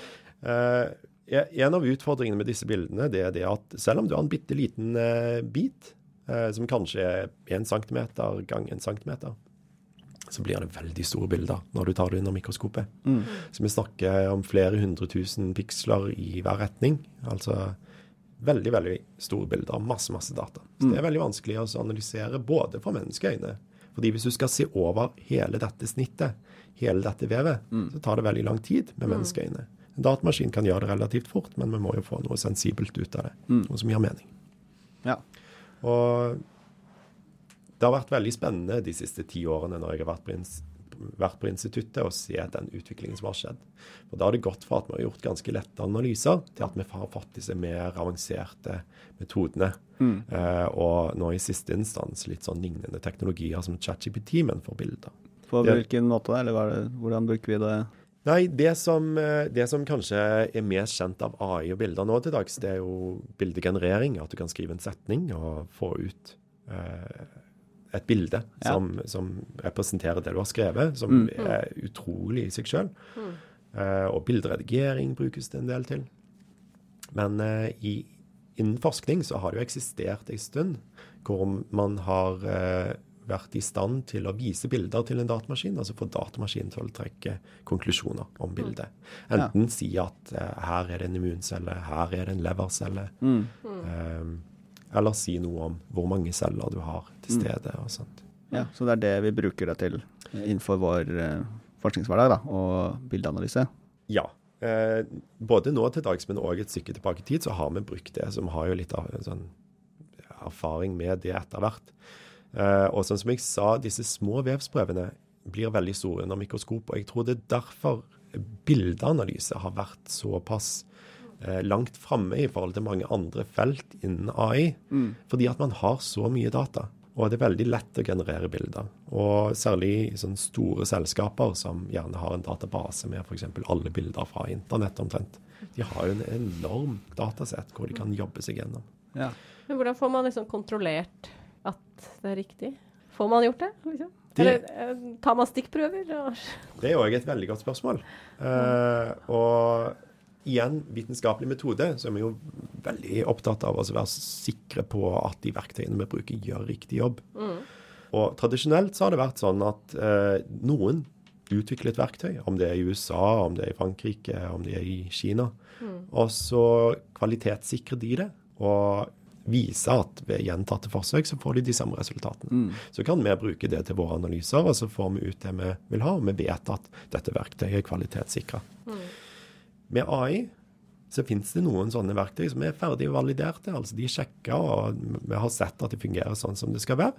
Eh, en av utfordringene med disse bildene det er det at selv om du har en bitte liten eh, bit, som kanskje er en centimeter gang en centimeter, så blir det veldig store bilder når du tar det under mikroskopet. Mm. Så vi snakker om flere hundre tusen piksler i hver retning, altså veldig, veldig store bilder, masse, masse data. Så mm. det er veldig vanskelig å analysere både for menneskeøyne, fordi hvis du skal se over hele dette snittet, hele dette vevet, mm. så tar det veldig lang tid med menneskeøyne. En datamaskin kan gjøre det relativt fort, men vi må jo få noe sensibelt ut av det, mm. noe som gir mening. Ja. Og det har vært veldig spennende de siste ti årene når jeg har vært på, vært på instituttet og se den utviklingen som har skjedd. Og da har det gått fra at vi har gjort ganske lette analyser, til at vi har fått disse mer avanserte metodene. Mm. Eh, og nå i siste instans litt sånn lignende teknologier som ChatGPT, men for bilder. På hvilken måte, eller hva det, hvordan bruker vi det? Nei, det som, det som kanskje er mest kjent av A I og bilder nå til dags, det er jo bildegenerering, at du kan skrive en setning og få ut eh, et bilde ja. som, som representerer det du har skrevet, som mm. er utrolig i seg selv. Mm. Eh, og bilderedigering brukes det en del til. Men eh, i, innen forskning så har det jo eksistert en stund hvor man har eh, vært i stand til å vise bilder til en datamaskin, altså få datamaskinen til å trekke konklusjoner om bildet. Enten ja. si at uh, her er det en immuncelle, her er det en levercelle, mm. um, eller si noe om hvor mange celler du har til stede og sånt. Ja, så det er det vi bruker det til innenfor vår uh, forskningshverdag da, og bildeanalyse? Ja, uh, både nå til dags, men også et stykke tilbake i tid, så har vi brukt det, som har jo litt av en sånn erfaring med det etter hvert. Uh, og sånn som jeg sa, disse små vevsprøvene blir veldig store under mikroskop, og jeg tror det er derfor bildeanalyse har vært såpass uh, langt fremme i forhold til mange andre felt innen A I, mm. fordi at man har så mye data, og det er veldig lett å generere bilder. Og særlig i sånne store selskaper som gjerne har en database med for eksempel alle bilder fra internett omtrent. De har jo en enorm datasett hvor de kan jobbe seg gjennom. Ja. Men hvordan får man liksom kontrollert at det er riktig? Får man gjort det? Liksom? Det, Eller tar man stikkprøver? Det er jo et veldig godt spørsmål. Uh, og igjen, vitenskapelig metode, så er vi jo veldig opptatt av å være sikre på at de verktøyene vi bruker gjør riktig jobb. Mm. Og tradisjonelt så har det vært sånn at uh, noen utvikler et verktøy, om det er i U S A, om det er i Frankrike, om det er i Kina, mm. og så kvalitetssikrer de det, og vise at ved gjentatte forsøk så får de de samme resultatene. Mm. Så kan vi bruke det til våre analyser, og så får vi ut det vi vil ha, og vi vet at dette verktøyet er kvalitetssikret. Mm. Med A I så finnes det noen sånne verktøy som er ferdig validerte, altså de er sjekket, og vi har sett at det fungerer sånn som det skal være.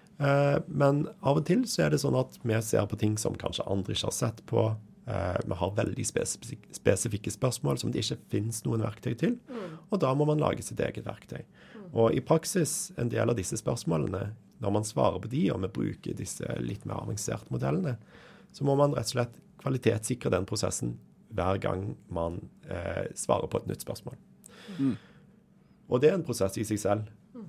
Eh, men av og til så er det sånn at vi ser på ting som kanskje andre ikke har sett på. Uh, vi har veldig spesifik spesifikke spørsmål som det ikke finnes noen verktøy til, mm. og da må man lage sitt eget verktøy. Mm. Og i praksis, en del av disse spørsmålene, når man svarer på de, og vi bruker disse litt mer avanserte modellene, så må man rett og slett kvalitetssikre den prosessen hver gang man uh, svarer på et nytt spørsmål. Mm. Og det er en prosess i seg selv.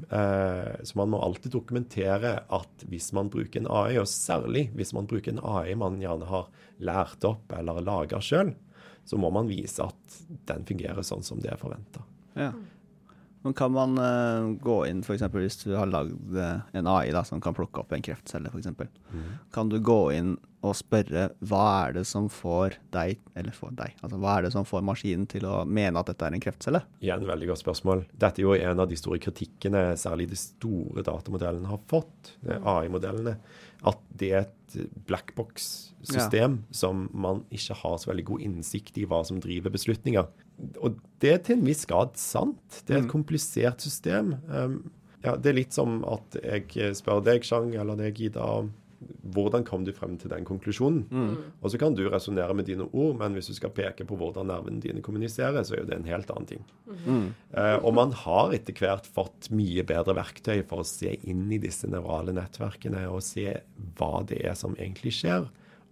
Uh, så man må alltid dokumentere at hvis man bruker en A I, og særlig hvis man bruker en A I man gjerne har lært opp eller laget selv, så må man vise at den fungerer sånn som det er forventet. Ja. Men kan man uh, gå inn, for eksempel hvis du har laget en A I da, som kan plukke opp en kreftcelle, for eksempel. Mm. Kan du gå inn og spørre hva er det som får deg, eller får deg, altså hva er det som får maskinen til å mene at dette er en kreftcelle? Igjen, veldig godt spørsmål. Dette er jo en av de store kritikkene, særlig de store datamodellene har fått, A I-modellene, at det er et blackbox-system ja. som man ikke har så veldig god innsikt i hva som driver beslutninger. Og det er til en viss grad sant. Det er et mm. komplisert system. Um, ja, det er litt som at jeg spør deg, Chang, eller deg, Ida, hvordan kom du frem til den konklusjonen? Mm. Og så kan du resonere med dine ord, men hvis du skal peke på hvordan nervene dine kommuniserer, så er det en helt annen ting. Mm. Uh, og man har etter hvert fått mye bedre verktøy for å se inn i disse neurale nettverkene og se hva det er som egentlig skjer.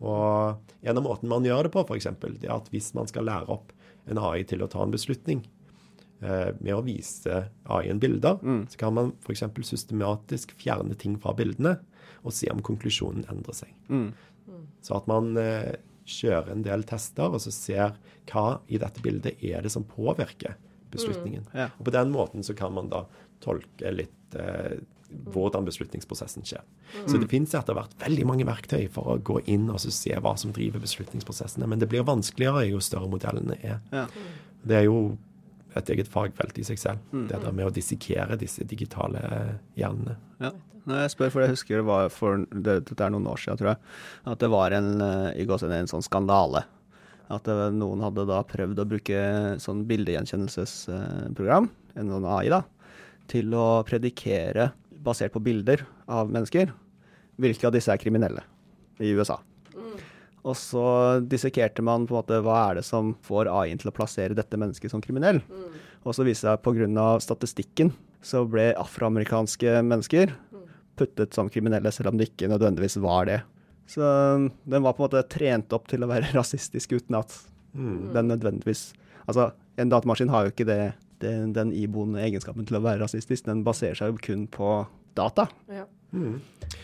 Og en av måten man gjør det på, for eksempel, det er at hvis man skal lære opp en A I til å ta en beslutning uh, med å vise A I-en bilder, mm. så kan man for eksempel systematisk fjerne ting fra bildene og se om konklusjonen endrer seg. Mm. Så at man uh, kjører en del tester, og så ser hva i dette bildet er det som påvirker beslutningen. Mm. Ja. Og på den måten så kan man da tolke litt uh, hvordan beslutningsprosessen skjer. Mm. Så det finnes etter hvert veldig mange verktøy for å gå inn og så se hva som driver beslutningsprosessene, men det blir vanskeligere jo større modellene er. Ja. Det er jo et eget fagfelt i seg selv, mm. det der med å dissekere disse digitale hjernene. Ja. Jeg spør, for jeg husker det var for det, det er noen år siden, tror jeg, at det var en, i gåsehud, en sånn skandale. At det, noen hadde da prøvd å bruke sånn bildegjenkjennelsesprogram, en sånn A I da, til å predikere, basert på bilder av mennesker, hvilke av disse er kriminelle i U S A. Mm. Og så dissekerte man på en måte hva er det som får A I-en til å plassere dette mennesket som kriminell. Mm. Og så viste det seg på grunn av statistikken så ble afroamerikanske mennesker puttet som kriminelle, selv om det ikke nødvendigvis var det. Så den var på en måte trent opp til å være rasistisk uten at mm. den nødvendigvis... Altså, en datamaskin har jo ikke det, det, den iboende egenskapen til å være rasistisk. Den baserer seg jo kun på data. Ja. Mm.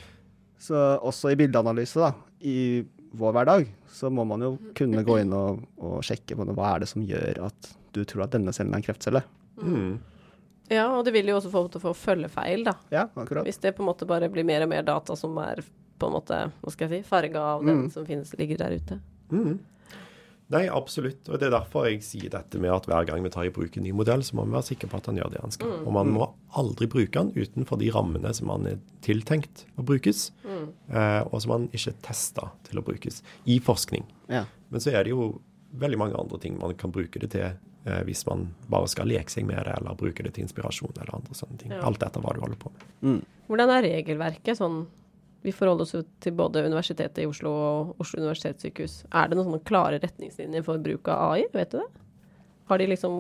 Så også i bildeanalyse da, i vår hverdag, så må man jo kunne gå inn og, og sjekke på det. Hva er det som gjør at du tror at denne cellen er en kreftcelle? Mm. Ja, og det vil jo også få til å få følgefeil da. Ja, akkurat. Hvis det på en måte bare blir mer og mer data som er på en måte, hva skal jeg si, farget av mm. den som finnes, ligger der ute. Mm. Nei, absolutt. Og det er derfor jeg sier dette med at hver gang vi tar i bruk en ny modell, så må vi være sikre på at han gjør det han skal. Mm. Og man må aldri bruke han utenfor de rammene som han er tiltenkt å brukes, mm. eh, og som han ikke er testet til å brukes i forskning. Ja. Men så er det jo veldig mange andre ting man kan bruke det til eh, hvis man bare skal leke seg med det, eller bruke det til inspirasjon eller andre sånne ting. Ja. Alt dette hva du holder på med. Mm. Hvordan er regelverket sånn? Vi forholder oss jo til både Universitetet i Oslo og Oslo universitetssykehus. Er det noen sånne klare retningslinjer for bruk av A I? Vet du det? Har de liksom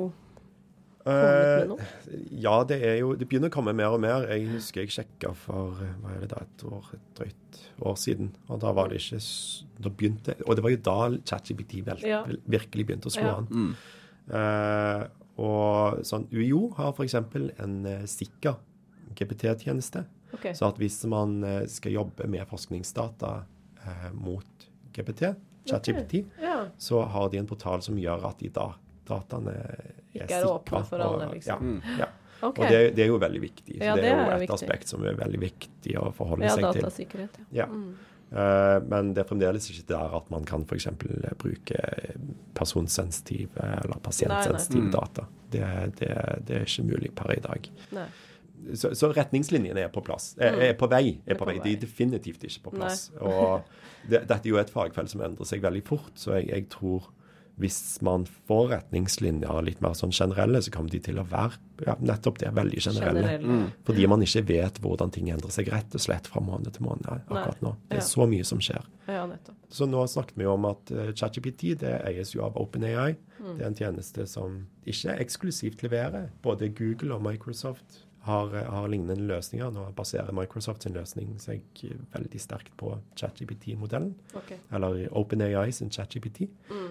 kommet med noe? Uh, ja, det er jo, det begynner å komme mer og mer. Jeg husker jeg sjekket for, hva er det da, et år, et drøyt år siden. Og da var det ikke, da begynte, og det var jo da ChatGPT vel, ja. virkelig begynte å slå ja. an. Mm. Uh, og sånn, U I O har for eksempel en uh, sikker G P T-tjeneste. Okay. Så at hvis man skal jobbe med forskningsdata eh, mot G P T, ChatGPT, okay. ja. så har de en portal som gjør at de da, dataene er, er sikre. For alle, liksom. Ja, ja. Okay. Og det, det er jo veldig viktig. Så ja, det, det er jo et viktig. aspekt som er veldig viktig å forholde ja, seg til. Ja, datasikkerhet. Ja. Mm. Uh, men det er fremdeles ikke der at man kan for eksempel bruke personsensitive eller pasientsensitive mm. data. Det, det, det er ikke mulig per i dag. Nei. Så, så retningslinjene er på plass, er, er på vei, er på vei. De er definitivt ikke på plass. Nei. Og det, dette er jo et fagfelt som endrer seg veldig fort, så jeg, jeg tror hvis man får retningslinjer litt mer sånn generelle, så kommer de til å være ja, nettopp det, veldig generelle. generelle. Mm. Fordi man ikke vet hvordan ting endrer seg rett og slett fra måned til måned akkurat nå. Det er ja. så mye som skjer. Ja, nettopp. Så nå snakket vi om at uh, ChatGPT, det eies jo av OpenAI. Mm. Det er en tjeneste som ikke eksklusivt leverer. Både Google og Microsoft Har, har lignende løsninger. Nå baserer Microsoft sin løsning seg veldig sterkt på ChatGPT-modellen. Okay. Eller OpenAI sin ChatGPT. Mm.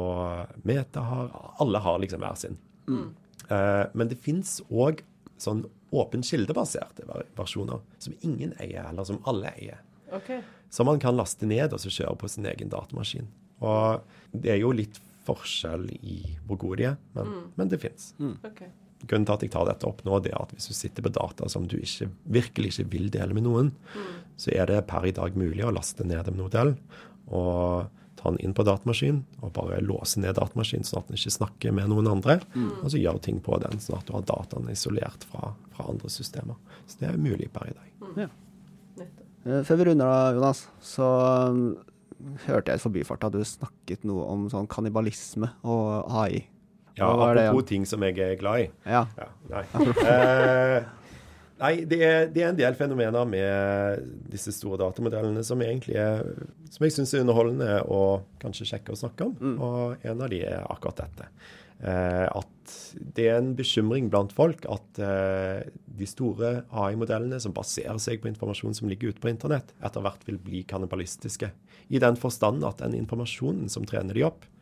Og Meta har, alle har liksom hver sin. Mm. Uh, men det finnes også sånn åpen kildebaserte versjoner som ingen eier, eller som alle eier. Okay. Som man kan laste ned og så kjøre på sin egen datamaskin. Og det er jo litt forskjell i hvor gode de er, men, mm. men det finnes. Mm. Okay. Grunnen til at jeg tar dette opp nå, det er at hvis du sitter på data som du ikke, virkelig ikke vil dele med noen, mm. så er det per i dag mulig å laste ned en modell og ta den inn på datamaskin og bare låse ned datamaskinen sånn at den ikke snakker med noen andre, mm. og så gjør ting på den sånn at du har dataen isolert fra, fra andre systemer. Så det er mulig per i dag. Mm. Ja. Før vi runder da, Jonas, så um, hørte jeg i forbifarten at du snakket noe om sånn kannibalisme og A I. Ja, apropos det, ting som jeg er glad i. Ja. ja nei, eh, nei det, er, det er en del fenomener med disse store datamodellene som egentlig er, som jeg synes er underholdende å kanskje sjekke og snakke om. Mm. Og en av de er akkurat dette. Eh, at det er en bekymring blant folk at eh, de store A I-modellene som baserer seg på informasjon som ligger ute på internett, etter hvert vil bli kannibalistiske. I den forstand at den informasjonen som trener de opp,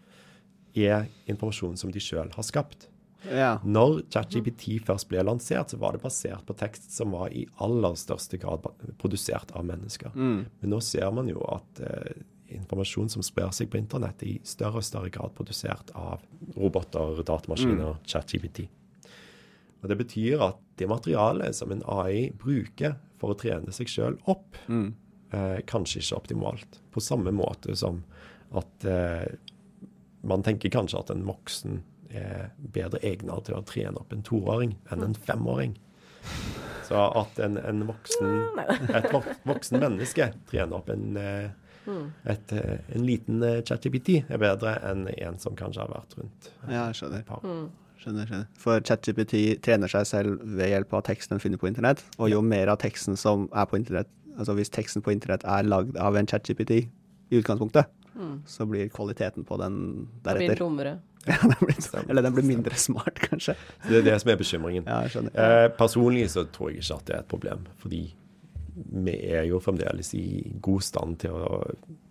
er informasjon som de selv har skapt. Ja. Når ChatGPT først ble lansert, så var det basert på tekst som var i aller største grad produsert av mennesker. Mm. Men nå ser man jo at eh, informasjon som sprer seg på internett er i større og større grad produsert av roboter, datamaskiner, mm. ChatGPT. Og det betyr at det materialet som en A I bruker for å trene seg selv opp, mm. eh, kanskje ikke optimalt. På samme måte som at eh, man tenker kanskje at en voksen er bedre egnet til å trene opp en toåring enn en femåring. Så at en, en voksen, et voksen menneske trener opp en, et, en liten ChatGPT er bedre enn en som kanskje har vært rundt. Ja, jeg skjønner. skjønner, skjønner. For ChatGPT trener seg selv ved hjelp av teksten den finner på internett, og jo mer av teksten som er på internett, altså hvis teksten på internett er lagd av en ChatGPT i utgangspunktet, mm. så blir kvaliteten på den deretter. Det blir dummere. Ja, den blir, eller den blir mindre smart, kanskje. Så det er det som er bekymringen. Ja, jeg skjønner. Eh, personlig så tror jeg ikke at det er et problem, fordi vi er jo fremdeles i god stand til å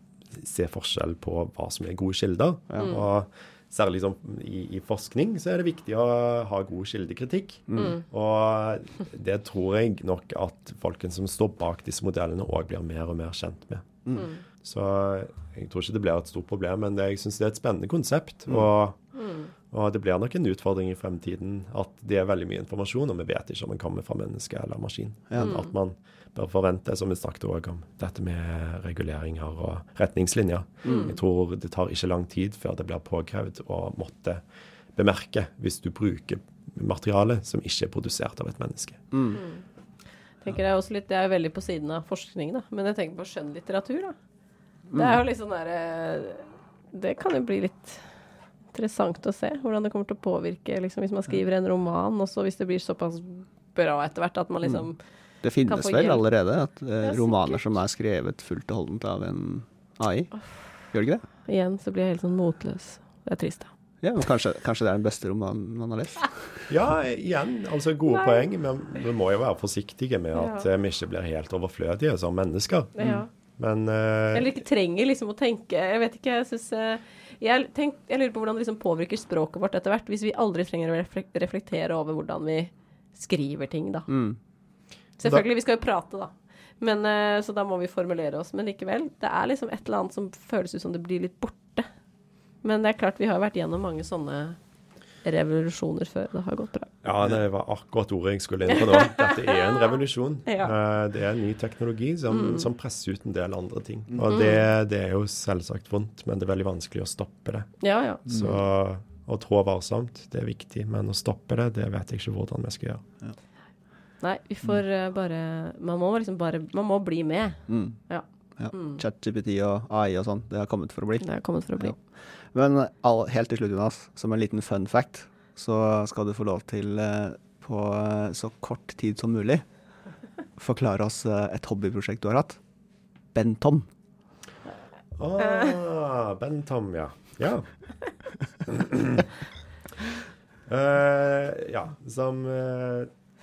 se forskjell på hva som er gode kilder. Ja. Og særlig som i, i forskning så er det viktig å ha god kildekritikk. Mm. Og det tror jeg nok at folkene som står bak disse modellene også blir mer og mer kjent med. Mm. Så jeg tror ikke det blir et stort problem, men det, jeg synes det er et spennende konsept. Mm. Og, mm. og det blir nok en utfordring i fremtiden at det er veldig mye informasjon, og vi vet ikke om den kommer fra menneske eller maskin. Ja. At man bør forvente, som vi snakket også om, dette med reguleringer og retningslinjer. Mm. Jeg tror det tar ikke lang tid før det blir påkrevd å måtte bemerke hvis du bruker materiale som ikke er produsert av et menneske. Mm. Tenker jeg også litt, det er jo veldig på siden av forskning da, men jeg tenker på skjønnlitteratur da. Det er jo litt sånn der, det kan jo bli litt interessant å se, hvordan det kommer til å påvirke, liksom, hvis man skriver en roman, og så hvis det blir såpass bra etter hvert, at man liksom det finnes vel allerede at uh, romaner som er skrevet fullt og holdent av en A I. Gjør det ikke det? Igjen så blir jeg helt sånn motløs. Det er trist da. Ja, men kanskje, kanskje det er den beste romanen man har lest? Ja, igjen, altså gode Nei. poeng, men vi må jo være forsiktige med at ja. vi ikke blir helt overflødige som mennesker. Ja. Men, uh, Eller ikke trenger liksom å tenke, jeg vet ikke, jeg synes, uh, jeg, tenk, jeg lurer på hvordan det liksom påvirker språket vårt etter hvert, hvis vi aldri trenger å reflektere over hvordan vi skriver ting da. Mm. Selvfølgelig, vi skal jo prate da, men, uh, så da må vi formulere oss, men likevel, det er liksom et eller annet som føles ut som det blir litt borte. Men det er klart, vi har vært gjennom mange sånne revolusjoner før, det har gått bra. Ja, det var akkurat ordet jeg skulle inn på nå. Dette er en revolusjon. Ja. Uh, det er en ny teknologi som, mm. som presser ut en del andre ting. Mm. Og det, det er jo selvsagt vondt, men det er veldig vanskelig å stoppe det. Ja, ja. Så å trå varsomt, det er viktig, men å stoppe det, det vet jeg ikke hvordan vi skal gjøre. Ja. Nei, vi får uh, bare, man må liksom bare, man må bli med. Mm. Ja. Ja. Mm. ChatGPT og A I og sånn, det har kommet for å bli. Det har kommet for å bli. Ja. Men all, helt til slutt, Jonas, som en liten fun fact, så skal du få lov til uh, på uh, så kort tid som mulig forklare oss uh, et hobbyprosjekt du har hatt. Ben-Tom. Ah, Ben-Tom, ja. Ja. uh, ja, som... Uh,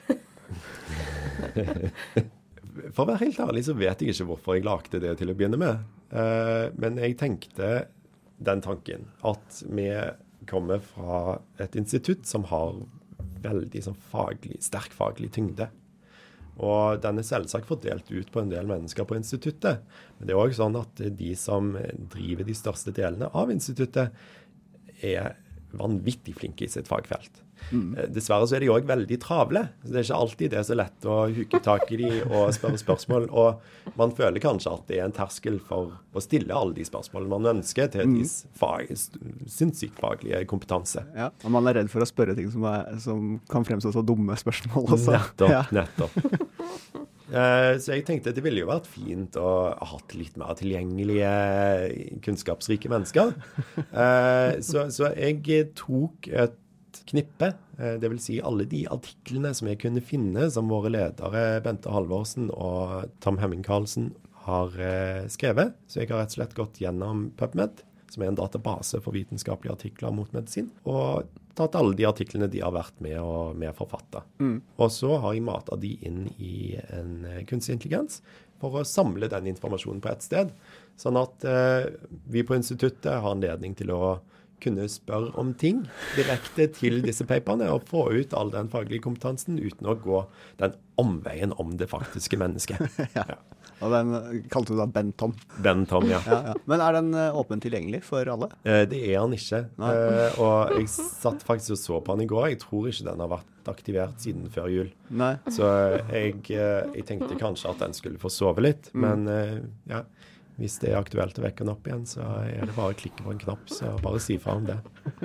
For å være helt ærlig så vet jeg ikke hvorfor jeg lagde det til å begynne med. Uh, men jeg tenkte den tanken at vi kommer fra et institutt som har veldig sånn faglig, sterk faglig tyngde. Og den er selvsagt fordelt ut på en del mennesker på instituttet. Men det er også sånn at de som driver de største delene av instituttet er vanvittig flinke i sitt fagfelt. Mm. Dessverre så er de også veldig travle. Så det er ikke alltid det er så lett å huke tak i de og spørre spørsmål. Og man føler kanskje at det er en terskel for å stille alle de spørsmålene man ønsker til mm. deres fag, sinnssykt faglige kompetanse. Ja, og man er redd for å spørre ting som, er, som kan fremstå så dumme spørsmål også. Nettopp, ja. nettopp. uh, så jeg tenkte at det ville jo vært fint å ha hatt litt mer tilgjengelige, kunnskapsrike mennesker. Uh, så, så jeg tok et knippe, det vil si alle de artiklene som jeg kunne finne som våre ledere Bente Halvorsen og Tom Hemming-Karlsen har eh, skrevet. Så jeg har rett og slett gått gjennom PubMed, som er en database for vitenskapelige artikler mot medisin, og tatt alle de artiklene de har vært med og med forfattet. Mm. Og så har jeg matet de inn i en kunstig intelligens for å samle den informasjonen på et sted, sånn at eh, vi på instituttet har anledning til å kunne spørre om ting direkte til disse paperne og få ut all den faglige kompetansen uten å gå den omveien om det faktiske mennesket. ja. ja. Og den kalte du da Ben-Tom. Ben-Tom, ja. ja, ja. Men er den uh, åpen tilgjengelig for alle? Eh, det er den ikke. Eh, og jeg satt faktisk og så på den i går. Jeg tror ikke den har vært aktivert siden før jul. Nei. Så jeg, jeg tenkte kanskje at den skulle få sove litt, mm. men uh, ja. Hvis det er aktuelt å vekke den opp igjen, så er det bare å klikke på en knapp, så bare si fra om det.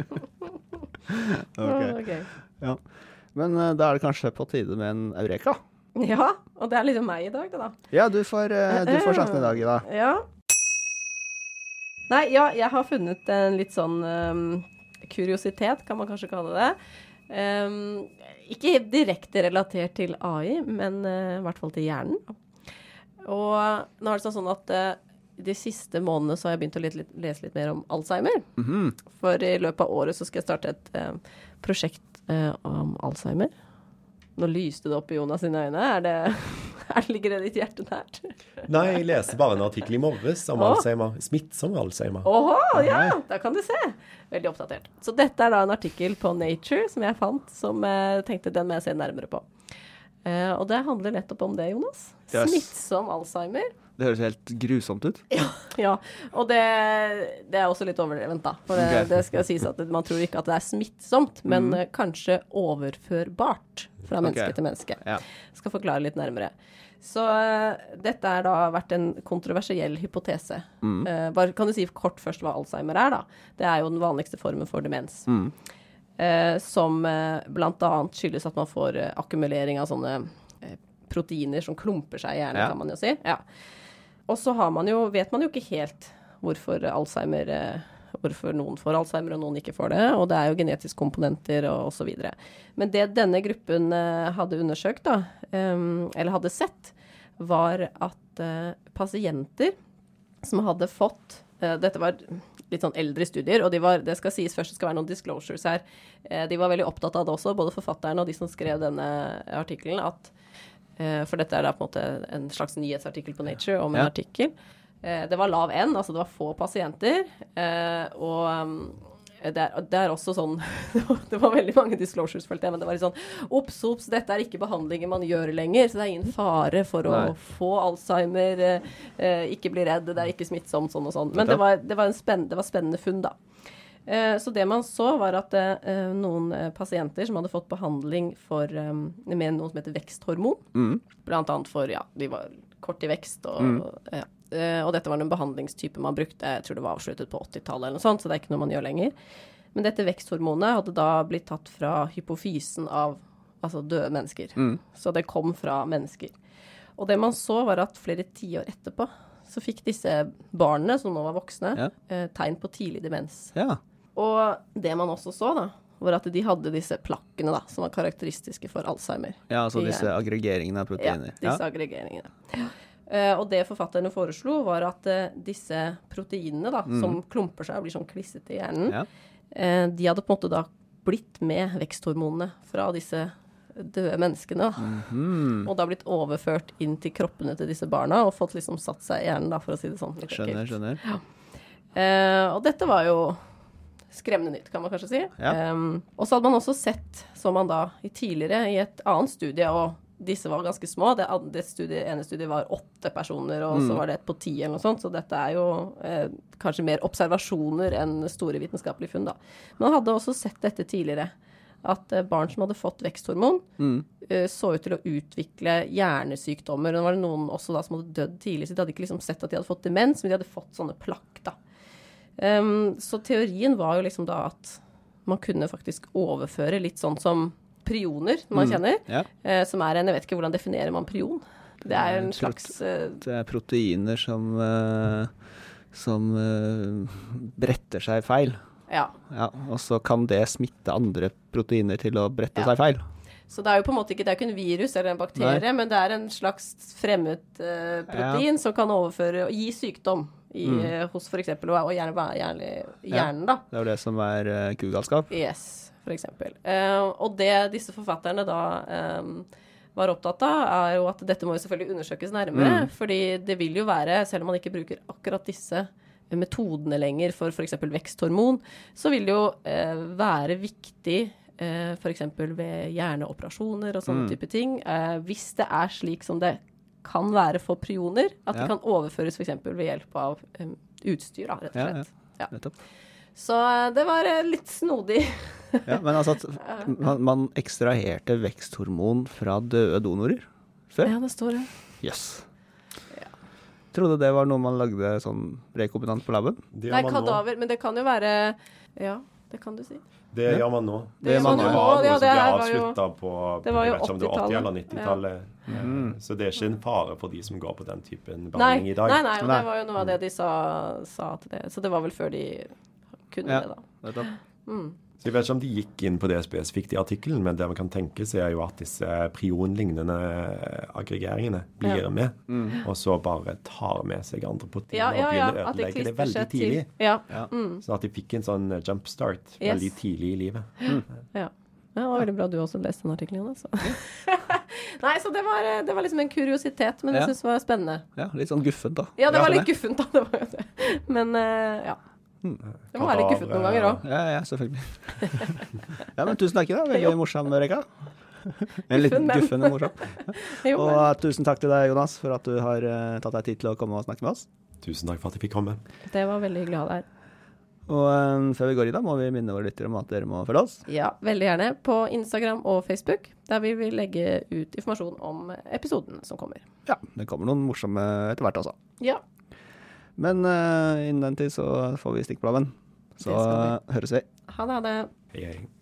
okay. okay. Ja. Men uh, da er det kanskje på tide med en Eureka. Ja, og det er liksom meg i dag, det da. Ja, du får, uh, du får sjansen i dag, Ida. Ja. Nei, ja, jeg har funnet en litt sånn um, kuriositet, kan man kanskje kalle det. Um, ikke direkte relatert til A I, men uh, i hvert fall til hjernen. Og nå er det sånn at uh, de siste månedene så har jeg begynt å lese litt, lese litt mer om Alzheimer. Mm-hmm. For i løpet av året så skal jeg starte et eh, prosjekt eh, om Alzheimer. Nå lyste det opp i Jonas sine øyne. Er det, er det ligger det ditt hjerte nært? Nei, jeg leste bare en artikkel i morges om oh. Alzheimer. Smittsom Alzheimer. Åhå, ja, da kan du se. Veldig oppdatert. Så dette er da en artikkel på Nature som jeg fant, som jeg tenkte den må jeg se nærmere på. Uh, og det handler nettopp om det, Jonas. Yes. Smittsom Alzheimer. Det høres helt grusomt ut. Ja, ja. Og det, det er også litt overdrevent da. For det, okay. det skal sies at man tror ikke at det er smittsomt, men mm. kanskje overførbart fra menneske okay. til menneske. Ja. Jeg skal forklare litt nærmere. Så uh, dette er da vært en kontroversiell hypotese. Mm. Uh, bare kan du si kort først hva Alzheimer er da? Det er jo den vanligste formen for demens. Mm. Uh, som uh, blant annet skyldes at man får uh, akkumulering av sånne uh, proteiner som klumper seg i hjernen, ja. kan man jo si. Ja. Og så har man jo, vet man jo ikke helt hvorfor Alzheimer, hvorfor noen får Alzheimer og noen ikke får det, og det er jo genetiske komponenter og, og så videre. Men det denne gruppen hadde undersøkt da, eller hadde sett, var at pasienter som hadde fått, dette var litt sånn eldre studier, og de var, det skal sies først, det skal være noen disclosures her, de var veldig opptatt av det også, både forfatteren og de som skrev denne artikkelen, at for dette er da på en måte en slags nyhetsartikkel på Nature om en ja. artikkel. Det var lav N, altså det var få pasienter, og det er, det er også sånn, det var veldig mange disclosures, følte jeg, men det var litt sånn, ops, ops, dette er ikke behandlinger man gjør lenger, så det er ingen fare for å Nei. få Alzheimer, ikke bli redd, det er ikke smittsomt, sånn og sånn. Men det var, det var, en spenn, det var spennende funn da. Så det man så var at uh, noen uh, pasienter som hadde fått behandling for, um, med noe som heter veksthormon, mm. blant annet for, ja, de var kort i vekst, og, mm. uh, uh, og dette var en behandlingstype man brukte, jeg tror det var avsluttet på åttitallet eller noe sånt, så det er ikke noe man gjør lenger. Men dette veksthormonet hadde da blitt tatt fra hypofysen av altså døde mennesker, mm. så det kom fra mennesker. Og det man så var at flere tiår etterpå, så fikk disse barnene, som nå var voksne, ja. uh, tegn på tidlig demens. Ja. Og det man også så da, var at de hadde disse plakkene da, som var karakteristiske for Alzheimer. Ja, altså disse aggregeringene av proteiner. Ja, disse ja. aggregeringene. Ja. Uh, og det forfatterne foreslo var at uh, disse proteinene da, mm. som klumper seg og blir sånn klissete i hjernen, ja. uh, de hadde på en måte da blitt med veksthormonene fra disse døde menneskene. Mm-hmm. Og da blitt overført inn til kroppene til disse barna, og fått liksom satt seg i hjernen da, for å si det sånn. Skjønner, skjønner. Ja. Uh, og dette var jo skremmende nytt, kan man kanskje si. Ja. Um, og så hadde man også sett, som man da i tidligere, i et annet studie, og disse var ganske små. Det, det studie, ene studiet var åtte personer, og mm. så var det et på ti eller noe sånt, så dette er jo eh, kanskje mer observasjoner enn store vitenskapelige funn da. Man hadde også sett dette tidligere, at eh, barn som hadde fått veksthormon mm. eh, så ut til å utvikle hjernesykdommer. Og det var det noen også da som hadde dødd tidlig, så de hadde ikke liksom sett at de hadde fått demens, men de hadde fått sånne plakk da. Um, så teorien var jo liksom da at man kunne faktisk overføre litt sånn som prioner, man mm, kjenner, ja. uh, som er en, jeg vet ikke hvordan definerer man prion. Det er en slags... Uh, det er proteiner som, uh, som uh, bretter seg feil. Ja. Ja. Og så kan det smitte andre proteiner til å brette ja. seg feil. Så det er jo på en måte ikke, det er ikke en virus eller en bakterie, Nei. men det er en slags fremmed uh, protein ja. som kan overføre og gi sykdom. I, mm. hos for eksempel, og gjerne i hjernen da. Ja, det er jo det som er uh, kugalskap. Yes, for eksempel. Uh, og det disse forfatterne da um, var opptatt av, er jo at dette må jo selvfølgelig undersøkes nærmere, mm. fordi det vil jo være, selv om man ikke bruker akkurat disse metodene lenger for for eksempel veksthormon, så vil det jo uh, være viktig uh, for eksempel ved hjerneoperasjoner og sånne mm. type ting, uh, hvis det er slik som det kan være for prioner, at ja. det kan overføres for eksempel ved hjelp av um, utstyr, da, rett og slett. Ja, ja. Nettopp. Så uh, det var uh, litt snodig. Ja, men altså at man, man ekstraherte veksthormon fra døde donorer før? Ja, det står det. Yes. Ja. Trodde det var noe man lagde sånn rekombinant på laben? Nei, kadaver, men det kan jo være, ja, det kan du si. Det ja. gjør man nå. Det, det, man det var noe ja, det som ble avsluttet på, det var jo jeg vet ikke om det var åtti- eller nittitallet. Ja. Mm. Så det er ikke en fare for de som går på den typen behandling nei, i dag. Nei, nei, og nei. Det var jo noe av det de sa, sa til det. Så det var vel før de kunne ja. det da. Nettopp. Mm. Så jeg vet ikke om de gikk inn på det spesifikt i artikkelen, men det man kan tenke seg er jo at disse prionlignende aggregeringene blir ja. med, mm. og så bare tar med seg andre proteiner ja, ja, ja. og begynner å ødelegge det veldig tidlig. Ja. Ja. Mm. Så at de fikk en sånn jumpstart yes. veldig tidlig i livet. Mm. Ja. Ja, det var veldig bra du også leste den artikkelen. Altså. Nei, så det var, det var liksom en kuriositet, men jeg ja. synes det var spennende. Ja, litt sånn guffent da. Ja, det var litt guffent da. Det var det. Men uh, ja, det må være litt guffent noen ganger også. Ja, ja, selvfølgelig. Ja, men tusen takk da. Veldig morsom, Reka. En litt guffen og morsom. Og uh, tusen takk til deg, Jonas, for at du har uh, tatt deg tid til å komme og snakke med oss. Tusen takk for at jeg fikk komme. Det var veldig hyggelig å ha deg her. Og um, før vi går i da, må vi minne våre lyttere om at dere må følge oss. Ja, veldig gjerne på Instagram og Facebook, der vi vil legge ut informasjon om episoden som kommer. Ja, det kommer noen morsomme etter hvert også. Ja. Men uh, innen den tid så får vi stikke på laven. Så høres vi. Ha det, ha det. Hei, hei.